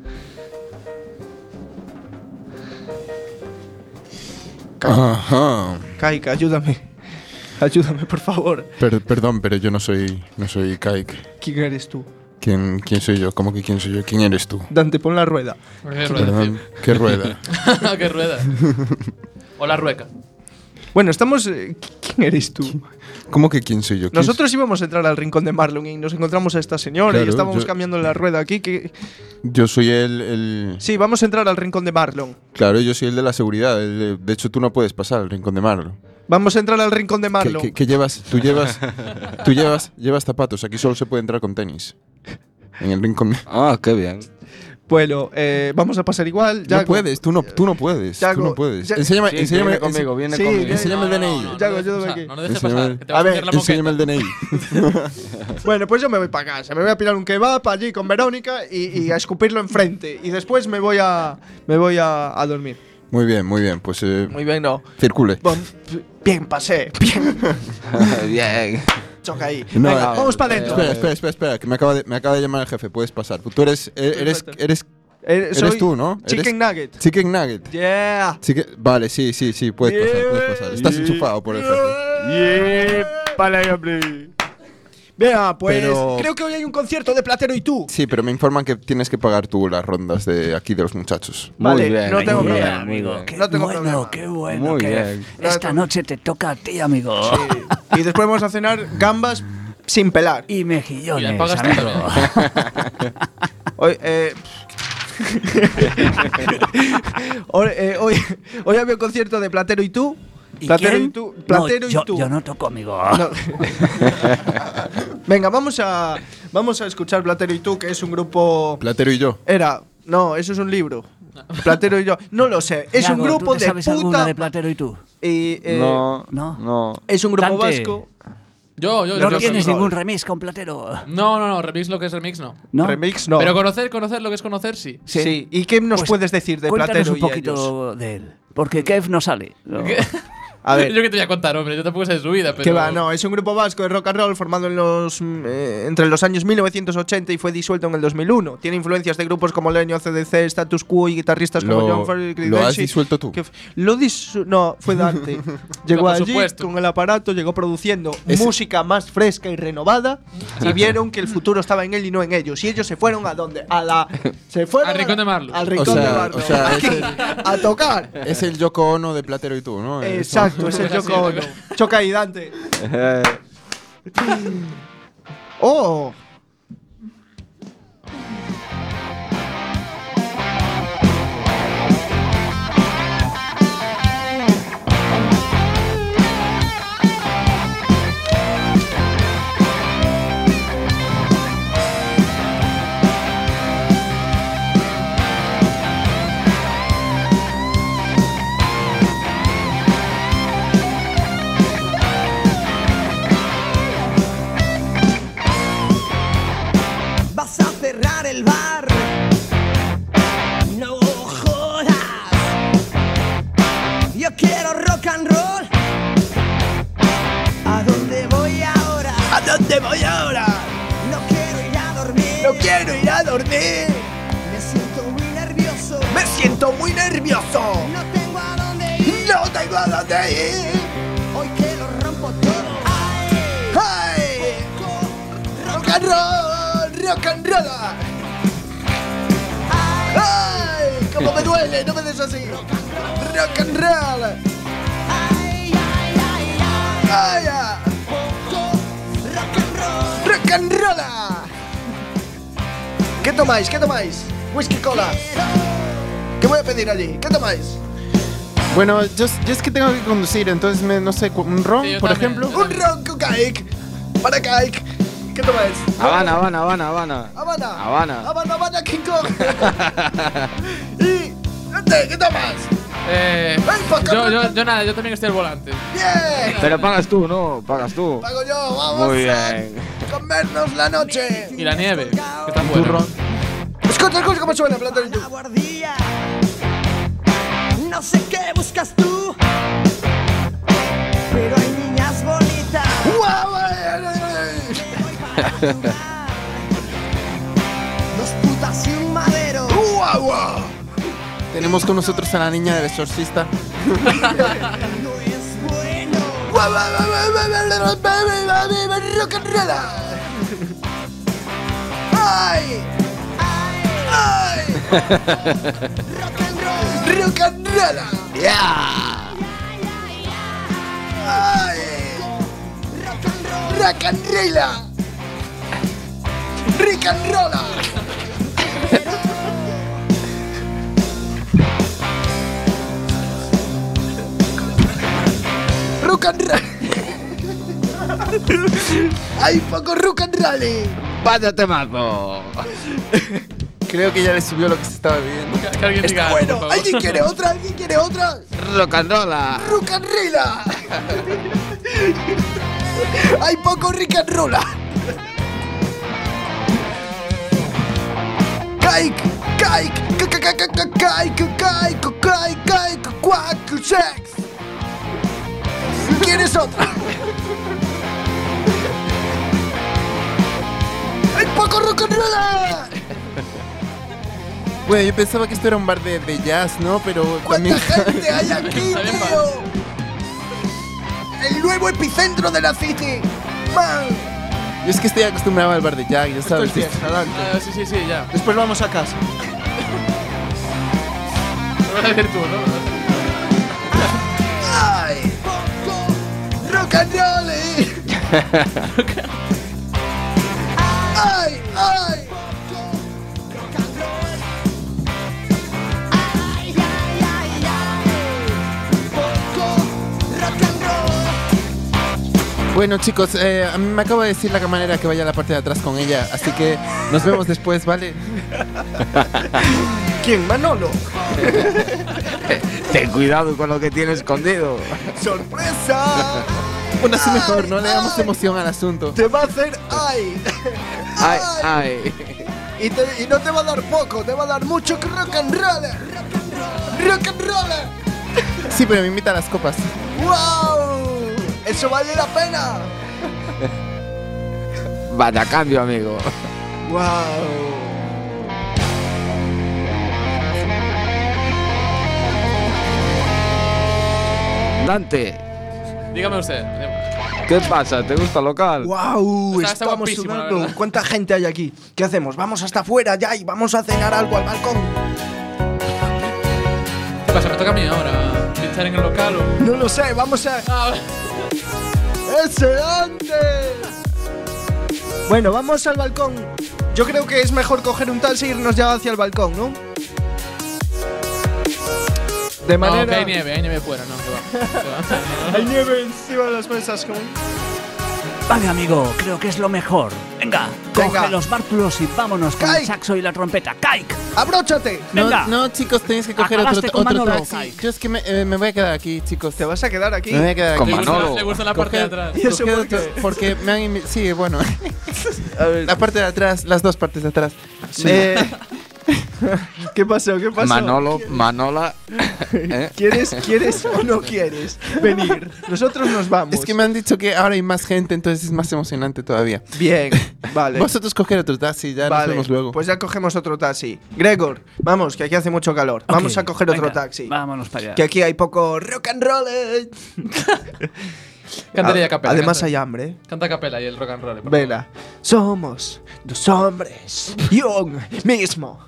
Ajá. Kaika, ayúdame, por favor. Perdón, pero yo no soy Kaik. ¿Quién eres tú? ¿Quién soy yo? ¿Cómo que quién soy yo? ¿Quién eres tú? Dante, pon la rueda. Perdón, ¿qué rueda? ¿Qué rueda? O la rueca. Bueno, estamos... ¿Quién eres tú? ¿Cómo que quién soy yo? Nosotros íbamos a entrar al rincón de Marlon y nos encontramos a esta señora, claro, y estábamos cambiando la rueda aquí. Yo soy el... Sí, vamos a entrar al rincón de Marlon. Claro, yo soy el de la seguridad. De hecho, tú no puedes pasar al rincón de Marlon. Vamos a entrar al rincón de Marlon. ¿Qué llevas? Tú llevas zapatos. Aquí solo se puede entrar con tenis. En el rincón. Ah, qué bien. Bueno, vamos a pasar igual. Yago. No puedes, tú no puedes. Yago, tú no puedes. Enséñame, viene conmigo. Enséñame el DNI. Yago, ayúdame aquí. No lo dejes pasar, que te vas a ver la enséñame el DNI. Bueno, pues yo me voy para casa. Me voy a pirar un kebab allí con Verónica y a escupirlo enfrente. Y después me voy a dormir. Muy bien. Pues muy bien, no. Circule. Bien, pasé. Bien. Bien. Choca ahí. No, venga, vamos para adentro. Espera, que me acaba de llamar el jefe. Puedes pasar. Tú eres tú, ¿no? Chicken Nugget. Chicken Nugget. Yeah. Vale, sí, puedes pasar. Estás enchufado por el jefe. Vale, hombre. Vea, pues creo que hoy hay un concierto de Platero y tú. Sí, pero me informan que tienes que pagar tú las rondas de aquí de los muchachos. Vale, muy bien, no tengo problema, amigo. No tengo problema. Qué bueno. Muy bien. Esta noche te toca a ti, amigo. Sí. Y después vamos a cenar gambas sin pelar. Y mejillones, y le pagas amigo. Hoy había un concierto de Platero y tú. Platero y tú. Platero y tú. Yo no toco, amigo. No. Venga, vamos a escuchar Platero y tú, que es un grupo. Platero y yo. No, eso es un libro. Platero y yo. No lo sé. Es un grupo ¿tú te sabes de alguna de Platero y tú? No. Es un grupo Dante. vasco. Yo ¿No tienes ningún remix con Platero? No, remix lo que es remix no. Remix no. Pero conocer lo que es conocer sí. Sí. ¿Y qué nos puedes decir de Platero y un poquito de él. Porque Kev no sale. No. A ver. Yo que te voy a contar, hombre, yo tampoco sé de su vida, pero... Que va, no, es un grupo vasco de rock and roll formado entre los años 1980 y fue disuelto en el 2001. Tiene influencias de grupos como Leño, CDC, Status Quo y guitarristas como John Farrell y Chris ¿Lo has Daisy. disuelto tú? No, fue Dante. Llegó allí supuesto. con el aparato, llegó produciendo música más fresca y renovada y vieron que el futuro estaba en él y no en ellos. Y ellos se fueron ¿a dónde? Se fueron al Rincón de Marlon. Al Rincón de Marlon. O sea, a tocar. Es el Yoko Ono de Platero y tú, ¿no? Exacto. Es el Yoko Ono. Choca ahí, Dante. ¡Oh! El bar, no jodas. Yo quiero rock and roll. ¿A dónde voy ahora? ¿A dónde voy ahora? No quiero ir a dormir. No quiero ir a dormir. Me siento muy nervioso. Me siento muy nervioso. No tengo a dónde ir. No tengo a dónde ir. Hoy and roll, rock and roll. ¡Ay! ¡Cómo me duele! No me des así. Rock and roll. ¡Ay! Rock and roll. ¿Qué tomáis? ¿Qué tomáis? Whisky cola. ¿Qué voy a pedir allí? ¿Qué tomáis? Bueno, yo es que tengo que conducir, entonces no sé, un ron, sí, por ejemplo. Un ron con cake. Para cake. ¿Qué tomáis? Habana, King Kong. ¿Y qué tomas? Yo nada, yo también estoy al volante. Bien. Pero pagas tú, ¿no? Pagas tú. Pago yo, vamos. Muy bien. A comernos la noche. Y la nieve, ¿qué tal bueno? Escucha cómo suena, planta de YouTube. No sé qué buscas tú, pero hay niñas bonitas. Dos putas y un madero. Tenemos con nosotros a la niña del exorcista. No es bueno. Rock and roll. ¡Ay! Rock and roll. Yeah. ¡Ay! Rock and roll. Rock and roll. Rock and roll. Hay poco rock and roll. Vaya temazo. Creo que ya le subió lo que se estaba bebiendo. Que alguien diga, bueno, ¿alguien quiere otra? Rock and roll. Rock and roll. Hay poco rock and roll. Cake. Sex. ¿Quieres otra? ¡Hay poco rock and roll! Bueno, yo pensaba que esto era un bar de jazz, ¿no? Pero ¿cuánta también... gente hay aquí, tío? El nuevo epicentro de la City. Man. Yo es que estoy acostumbrado al bar de Jack, ya sabes. Sí, Sí, ya. Después vamos a casa. Lo vas a decir tú, ¿no? ¡Ay! ¡Rock and roll! ¡Ay! Bueno, chicos, a mí me acaba de decir la camarera que vaya a la parte de atrás con ella, así que nos vemos después, ¿vale? ¿Quién? Manolo. Ten cuidado con lo que tienes escondido. ¡Sorpresa! Bueno, así mejor, no le damos emoción al asunto. Te va a hacer ay. Ay. Y no te va a dar poco, te va a dar mucho rock and roll. Rock and roll. Sí, pero me invita a las copas. ¡Wow! ¡Eso vale la pena! Vaya cambio, amigo. ¡Wow! Dante. Dígame usted. ¿Qué pasa? ¿Te gusta el local? ¡Wow! Está Estamos guapísimo, la sudando. verdad. ¿Cuánta gente hay aquí? ¿Qué hacemos? Vamos hasta afuera ya y vamos a cenar algo al balcón. ¿Qué pasa? ¿Me toca a mí ahora pinchar en el local o...? No lo sé, vamos a... ¡Ese Dante! Bueno, vamos al balcón. Yo creo que es mejor coger un taxi e irnos ya hacia el balcón, ¿no? De manera... No, que hay nieve fuera, no, que va. Hay nieve encima de las mesas, como... Vale, amigo, creo que es lo mejor. Venga, coge los bártulos y vámonos con el saxo y la trompeta. ¡Kaik! ¡Abróchate! Venga. No, chicos, tenéis que coger otro Manolo, taxi. Kaik. Yo es que me voy a quedar aquí, chicos. ¿Te vas a quedar aquí? Me voy a quedar aquí. Con Manolo. Le gusta la parte de atrás. ¿Y eso por qué? Porque me han... Sí, bueno. La parte de atrás, las dos partes de atrás. Sí. ¿Qué pasó? Manola. ¿Quieres o no quieres venir? Nosotros nos vamos. Es que me han dicho que ahora hay más gente, entonces es más emocionante todavía. Bien, vale. Vosotros coger otro taxi, ya nos vemos luego. Pues ya cogemos otro taxi. Gregor, vamos, que aquí hace mucho calor. Vamos a coger otro taxi. Vámonos para allá. Que aquí hay poco rock and roll. Cantaría a capela. Además hay hambre, ¿eh? Canta a capela y el rock and roll. Venga. Somos dos hombres y un mismo.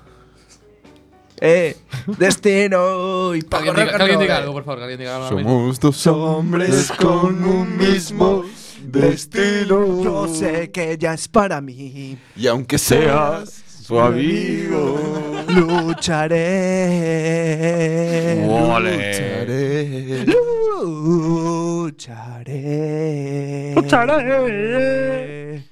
Destino y Que alguien diga algo, por favor. Que alguien diga algo. Somos dos hombres con un mismo destino. Yo sé que ella es para mí. Y aunque seas su amigo, lucharé. ¡Ole! Lucharé.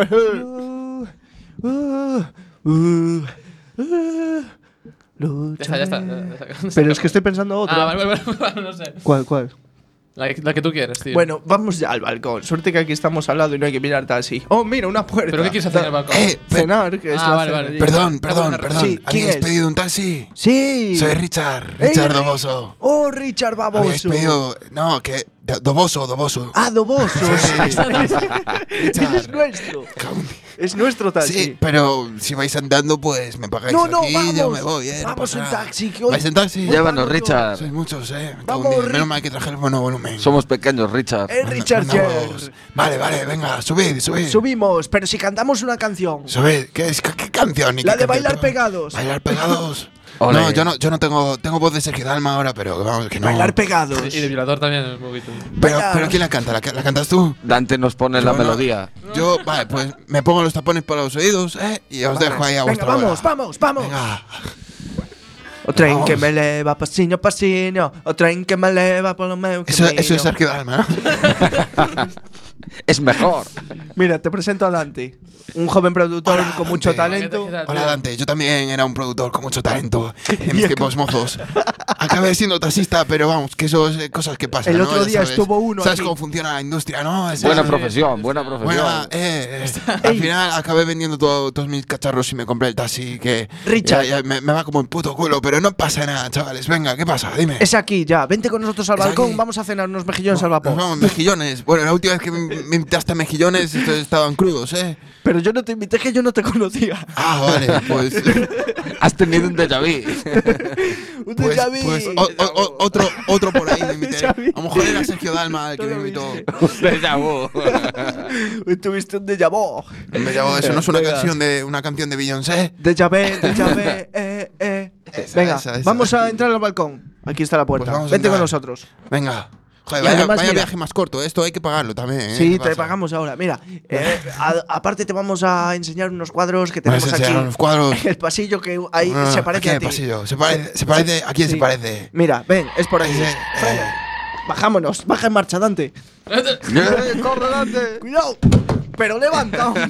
Ya está. Pero es que estoy pensando otra. Vale, no sé. ¿Cuál? La que tú quieres, tío. Bueno, vamos ya al balcón. Suerte que aquí estamos al lado y no hay que mirarte así. Oh, mira, una puerta. ¿Pero qué quieres hacer en el balcón? Cenar, que es la vale, cena vale. allí. Perdón. Sí, ¿quién ¿Habéis es? pedido un taxi? Sí. Soy Richard Doboso. Oh, Richard Habéis Baboso. pedido. No, que. Doboso. Ah, Doboso. Richard. Es nuestro. Es nuestro taxi. Sí, pero si vais andando, pues me pagáis No, aquí vamos. y yo me voy, no Vamos pasa en nada. taxi. Que hoy ¿Vais en taxi? Llévanos, Richard. Sois muchos, Vamos, Menos mal que traje el buen volumen. Somos pequeños, Richard. Richard Vamos. Jer. Vale, venga, subid. Subimos, pero si cantamos una canción. Subid. ¿Qué canción? La de Bailar Pegados. ¿Bailar pegados? Ole. No, yo no tengo voz de Sergio Dalma ahora, pero vamos, que no. Bailar Pegados. Y de violador también un poquito. Pero Bailar. ¿quién la canta? ¿La cantas tú? Dante nos pone Yo la no. melodía. Yo, vale, pues me pongo los tapones para los oídos, y os dejo ahí a Venga, vuestra hora. vamos. Venga. O tren Vamos. que me eleva passinho a passinho. O tren que me eleva por lo meu Eso camiño. es Sergio Dalma, ¿no? Es mejor. Mira, te presento a Dante. Un joven productor Hola, con mucho Dante. talento. ¿Qué tal, Hola tío? Dante, yo también era un productor con mucho talento en mis tiempos mozos. Acabé siendo taxista, pero vamos, que eso es cosas que pasan. El ¿no? otro Ya día sabes. estuvo uno ¿Sabes aquí. cómo funciona la industria, no? Buena Sí. profesión, buena profesión. Bueno, al final acabé vendiendo todos mis cacharros y me compré el taxi que Richard. ya me va como el puto culo, pero no pasa nada, chavales. Venga, ¿qué pasa? Dime. Es aquí ya. Vente con nosotros al Es balcón. aquí. Vamos a cenar unos mejillones al Nos vapor. vamos, mejillones. Bueno, la última vez que me invitaste a mejillones estaban crudos, ¿eh? Pero yo no te invité, que yo no te conocía. Ah, vale, pues. Has tenido un déjà vu. Un Pues, déjà vu. pues otro por ahí me invité. Déjà vu. A lo mejor era Sergio Dalma el que me invitó. Un déjà vu. Tuviste un déjà vu. Me llamó, eso no es una Venga. canción de Beyoncé. Déjà vu, Venga, esa. vamos a entrar al balcón. Aquí está la puerta. Pues vamos a Vente con entrar. nosotros. Venga. Joder, Y vaya, además, vaya mira. viaje más corto. Esto hay que pagarlo también, ¿eh? Sí, ¿Qué te pasa? pagamos ahora. Mira, aparte te vamos a enseñar unos cuadros que Me vas tenemos a enseñar aquí. unos cuadros. El pasillo que ahí se parece aquí a en el ti. pasillo. ¿Se parece? ¿A quién Sí. se parece? Mira, ven, es por aquí. Ese, Bajámonos, baja en marcha, Dante. ¡Corre, Dante! Cuidado. Pero levanta, hombre.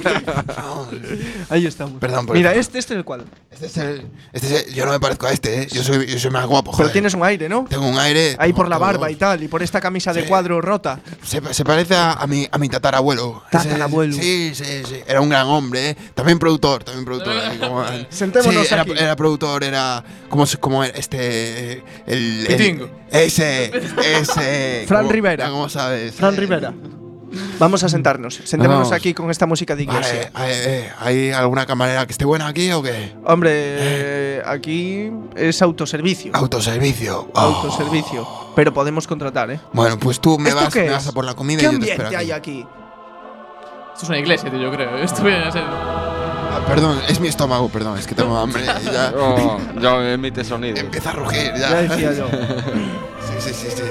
Ahí estamos. Perdón por Mira, el- este es el cuadro. yo no me parezco a este, ¿eh? Yo soy más guapo, Pero joder. tienes un aire, ¿no? Tengo un aire. Ahí por la todo. barba y tal, y por esta camisa de Sí. cuadro rota. Se parece a mi tatarabuelo. Tatarabuelo. Sí. Era un gran hombre, ¿eh? También productor. ahí como- Sentémonos sí, aquí. era productor, era como este el Pitingo. ese Fran ¿cómo- Rivera. ¿Cómo sabes? Fran Rivera. Vamos a sentarnos. Sentémonos Vamos. aquí con esta música de iglesia. Vale, ¿hay alguna camarera que esté buena aquí o qué? Hombre, aquí es autoservicio. Autoservicio. Oh. Autoservicio. Pero podemos contratar, ¿eh? Bueno, pues tú me ¿Esto vas, qué me es? vas a por la comida ¿Qué y yo te espero ambiente hay aquí. aquí? Esto es una iglesia, tío, yo creo. Esto viene a ser. Perdón, es mi estómago, perdón, es que tengo hambre y ya Oh, ya emite sonido. empieza a rugir Ya ya. decía yo. Sí.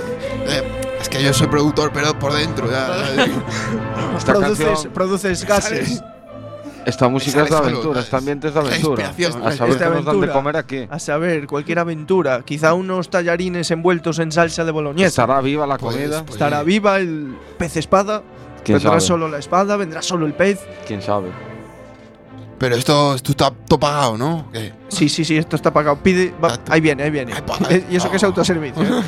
Es que yo soy productor, pero por dentro ya. Esta Produces canción, gases. esta música Sale es de solo, aventura, ¿sabes? este ambiente es de La aventura. inspiración. A saber Es de qué nos dan de aventura. comer aquí. A saber, cualquier aventura. Quizá unos tallarines envueltos en salsa de boloñesa. ¿Estará viva la Pues- comida? pues- Estará viva el pez espada. ¿Quién Vendrá sabe? solo la espada, vendrá solo el pez. ¿Quién sabe? Pero esto está todo pagado, ¿no? ¿Qué? Sí, esto está pagado. Pide. Ahí viene. Y eso que es autoservicio. ¿eh?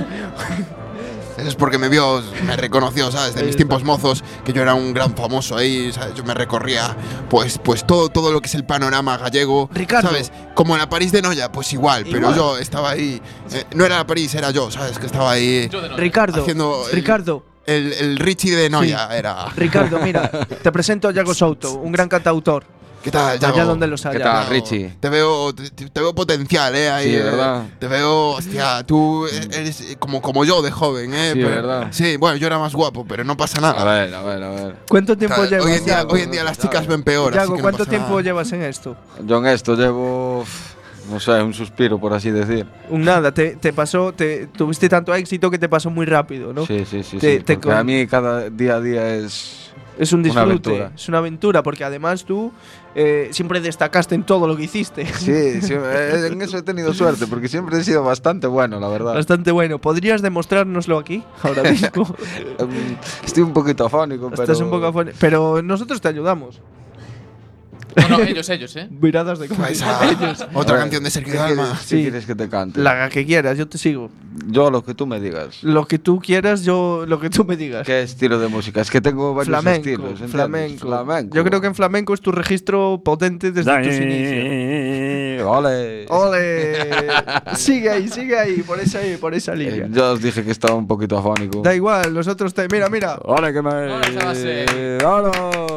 Eso es porque me reconoció, ¿sabes? De mis tiempos mozos, que yo era un gran famoso ahí, ¿sabes? Yo me recorría, pues todo lo que es el panorama gallego. Ricardo. ¿Sabes? Como en la París de Noya, pues igual, pero Igual. yo estaba ahí. No era la París, era yo, ¿sabes? Que estaba ahí. Yo de no. Ricardo. Haciendo el- Ricardo. El Richie de Noya era. Ricardo, mira, te presento a Yago Souto, un gran cantautor. ¿Qué tal, Yago? Allá donde los haya. ¿Qué tal, Richie? Te veo potencial, ahí. Sí, ¿verdad? Te veo, hostia, tú eres como yo de joven, Sí, ¿verdad? Sí, bueno, yo era más guapo, pero no pasa nada. A ver. ¿Cuánto tiempo llevas? Hoy en día las chicas ven peor. Yago, así que ¿cuánto no pasa tiempo nada. llevas en esto? Yo en esto llevo, no sé, un suspiro, por así decir. Nada, te pasó, tuviste tanto éxito que te pasó muy rápido, ¿no? Sí. Porque a mí cada día a día es un disfrute, aventura. es una aventura, porque además tú siempre destacaste en todo lo que hiciste. Sí, en eso he tenido suerte, porque siempre he sido bastante bueno, la verdad. Bastante bueno. ¿Podrías demostrárnoslo aquí, ahora mismo? Estoy un poquito afónico, pero… Estás un poco afónico, pero nosotros te ayudamos. No, ellos, Miradas de Otra canción de Sergio Dalma. ¿Qué quieres que te cante? La que quieras, yo te sigo. Yo lo que tú me digas. Lo que tú quieras, yo lo que tú me digas. ¿Qué estilo de música? Es que tengo varios estilos. Flamenco. Yo creo que en flamenco es tu registro potente desde tus inicios. ¡Ole! ¡Ole! Sigue ahí, por esa línea. Yo os dije que estaba un poquito afónico. Da igual, nosotros te… Mira. ¡Ole, que me… ¡Hola!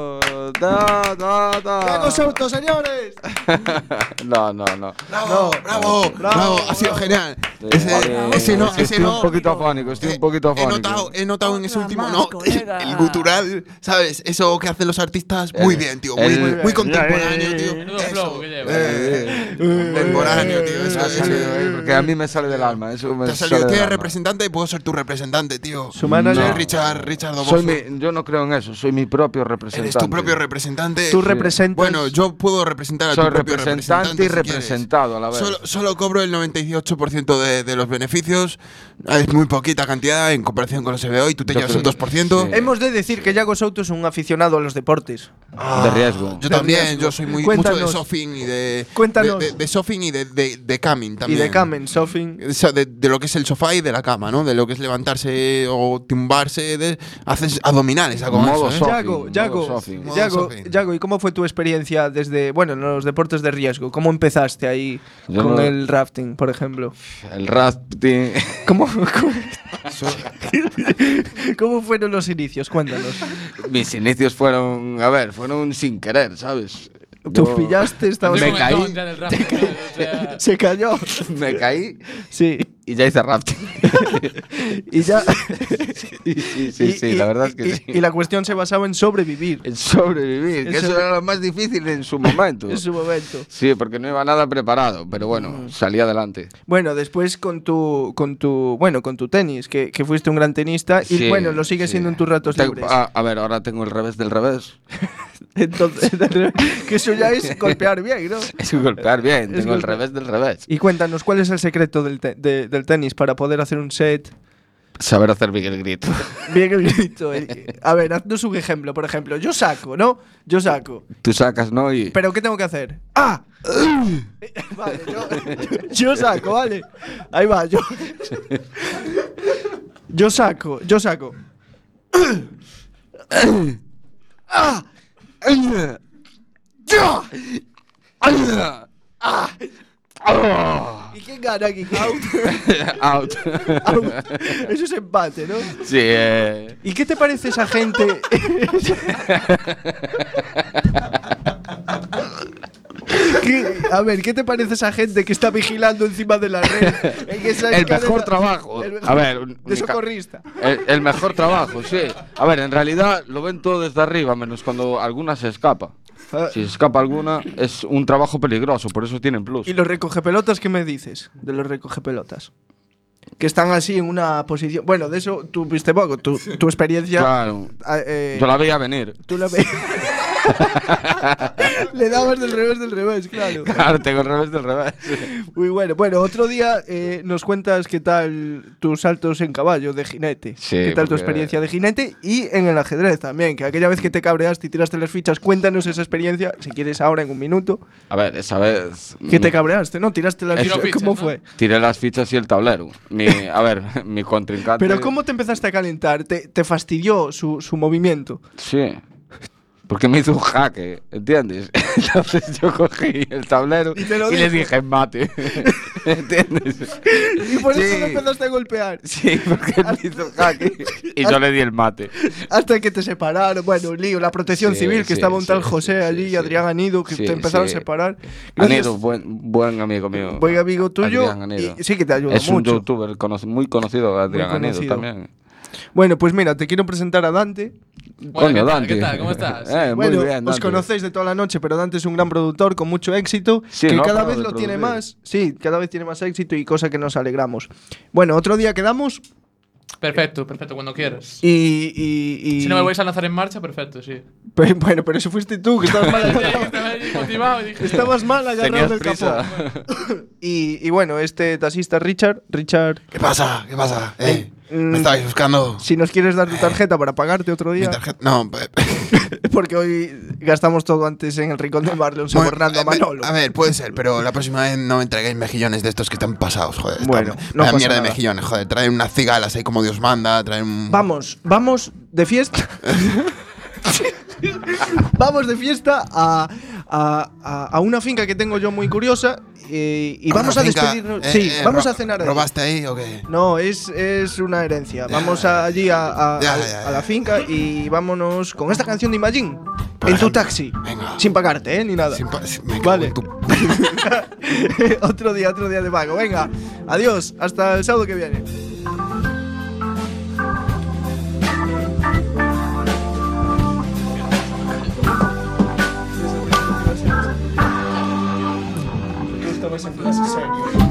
¡Yago Souto, señores! No. Bravo, ha sido genial. Ese no. Estoy un poquito afónico, He notado en ese último el gutural, ¿sabes? Eso que hacen los artistas, muy bien, tío. Muy contemporáneo, tío. Menudo flow que lleva. Contemporáneo, tío. Eso, porque a mí me sale del alma. Eso me sale del ¿Tú eres alma. representante? Puedo ser tu representante, tío. Su manager. Soy Richard Doboso. Yo no creo en eso, soy mi propio representante. Eres tu propio representante. Tú representas… Bueno, yo puedo representar a tu Soy propio representante y si representado a la vez. quieres. Solo cobro el 98% de los beneficios. Es muy poquita cantidad en comparación con lo que se ve hoy. Tú te llevas el 2%. Sí. Hemos de decir que Yago Souto es un aficionado a los deportes. De riesgo. Yo también, yo soy mucho de surfing y de surfing y de camming también. Y de camming, surfing. De lo que es el sofá y de la cama, ¿no? De lo que es levantarse o tumbarse, haces abdominales, algo Modo más. Yago, ¿y cómo fue tu experiencia desde, en los deportes de riesgo? ¿Cómo empezaste ahí con el rafting, por ejemplo? El rafting… ¿Cómo fueron los inicios? Cuéntanos. Mis inicios fueron sin querer, ¿sabes? Tú pillaste, estabas… Me caí. Se cayó. Me caí. Sí. Y ya hice rafting. Y ya… Sí, la verdad es que sí. Y la cuestión se basaba en sobrevivir. En sobrevivir, que eso era lo más difícil en su momento. En su momento. Sí, porque no iba nada preparado, pero bueno, salí adelante. Bueno, después con tu tenis, que fuiste un gran tenista, y Sí, lo sigues siendo en tus ratos libres. A ver, ahora tengo el revés del revés. Entonces, que eso ya es golpear bien, ¿no? Es golpear bien, tengo el revés del revés. Y cuéntanos, ¿cuál es el secreto del tenis para poder hacer un set? Saber hacer bien el grito. Bien el grito. A ver, haznos un ejemplo. Por ejemplo, yo saco, ¿no? Yo saco. Tú sacas, ¿no? Y… ¿Pero qué tengo que hacer? ¡Ah! Vale, yo saco, ¿vale? Ahí va, yo saco. ¡Ah! ¿Y quién gana aquí? Out. Eso es empate, ¿no? Sí. ¿Y qué te parece esa gente? ¿Qué te parece esa gente que está vigilando encima de la red? El mejor trabajo. De socorrista. El mejor trabajo, sí. A ver, en realidad lo ven todo desde arriba, menos cuando alguna se escapa. Si se escapa alguna, es un trabajo peligroso, por eso tienen plus. ¿Y los recogepelotas qué me dices de los recogepelotas? Que están así en una posición… Bueno, de eso tú viste poco, tu experiencia… Claro, yo la veía venir. Tú la veías… Le dabas del revés, claro. Claro, tengo el revés del revés. Muy bueno. Bueno, otro día nos cuentas qué tal tus saltos en caballo de jinete. Sí, qué tal tu experiencia de jinete y en el ajedrez también. Que aquella vez que te cabreaste y tiraste las fichas, cuéntanos esa experiencia, si quieres ahora en un minuto. A ver, esa vez… ¿Qué te cabreaste, no? Tiraste las fichas, ¿cómo fue? Tiré las fichas y el tablero. Mi contrincante… Pero ¿cómo te empezaste a calentar? ¿Te fastidió su movimiento? Sí. Porque me hizo un jaque, ¿entiendes? Entonces yo cogí el tablero y le dije mate. ¿Entiendes? Y por eso me empezaste a golpear. Sí, porque él hizo el jaque y yo le di el mate. Hasta que te separaron. Bueno, un lío. La protección civil, que estaba un tal José allí y Adrián Anido, que te empezaron a separar. Anido, buen amigo mío. Buen amigo tuyo. Y sí que te ayuda mucho. Es un youtuber muy conocido, Adrián Anido también. Bueno, pues mira, te quiero presentar a Dante. Coño, Dante. ¿Qué tal? ¿Cómo estás? Bueno, muy bien, Dante. os conocéis de toda la noche, pero Dante es un gran productor con mucho éxito, que no, cada vez lo tiene más. Sí, cada vez tiene más éxito y cosa que nos alegramos. Bueno, otro día quedamos. Perfecto, cuando quieras. Y si no me vais a lanzar en marcha, perfecto, sí. Bueno, pero eso fuiste tú, que estabas mal agarrado. Motivado y dije, estabas mal agarrado del capó. Y bueno, este taxista Richard. ¿Qué pasa? ¿Me estabais buscando? Si nos quieres dar tu tarjeta para pagarte otro día. ¿Mi tarjeta? No, porque hoy gastamos todo antes en el rincón de Marlon sobornando a Manolo. A ver, puede ser, pero la próxima vez no me entreguéis mejillones de estos que están pasados, joder. Bueno, no pasa mierda nada. de mejillones, joder. Traen unas cigalas ahí como Dios manda, traen un... Vamos de fiesta. Vamos de fiesta a una finca que tengo yo muy curiosa y vamos a despedirnos. Sí, vamos a cenar ahí. ¿Robaste ahí o qué? No, es una herencia. Vamos allí a la finca y vámonos con esta canción de Imagine en tu taxi. Venga. Sin pagarte, ni nada. Vale. Otro día de pago. Venga, adiós. Hasta el sábado que viene. Esto va a ser clase serio.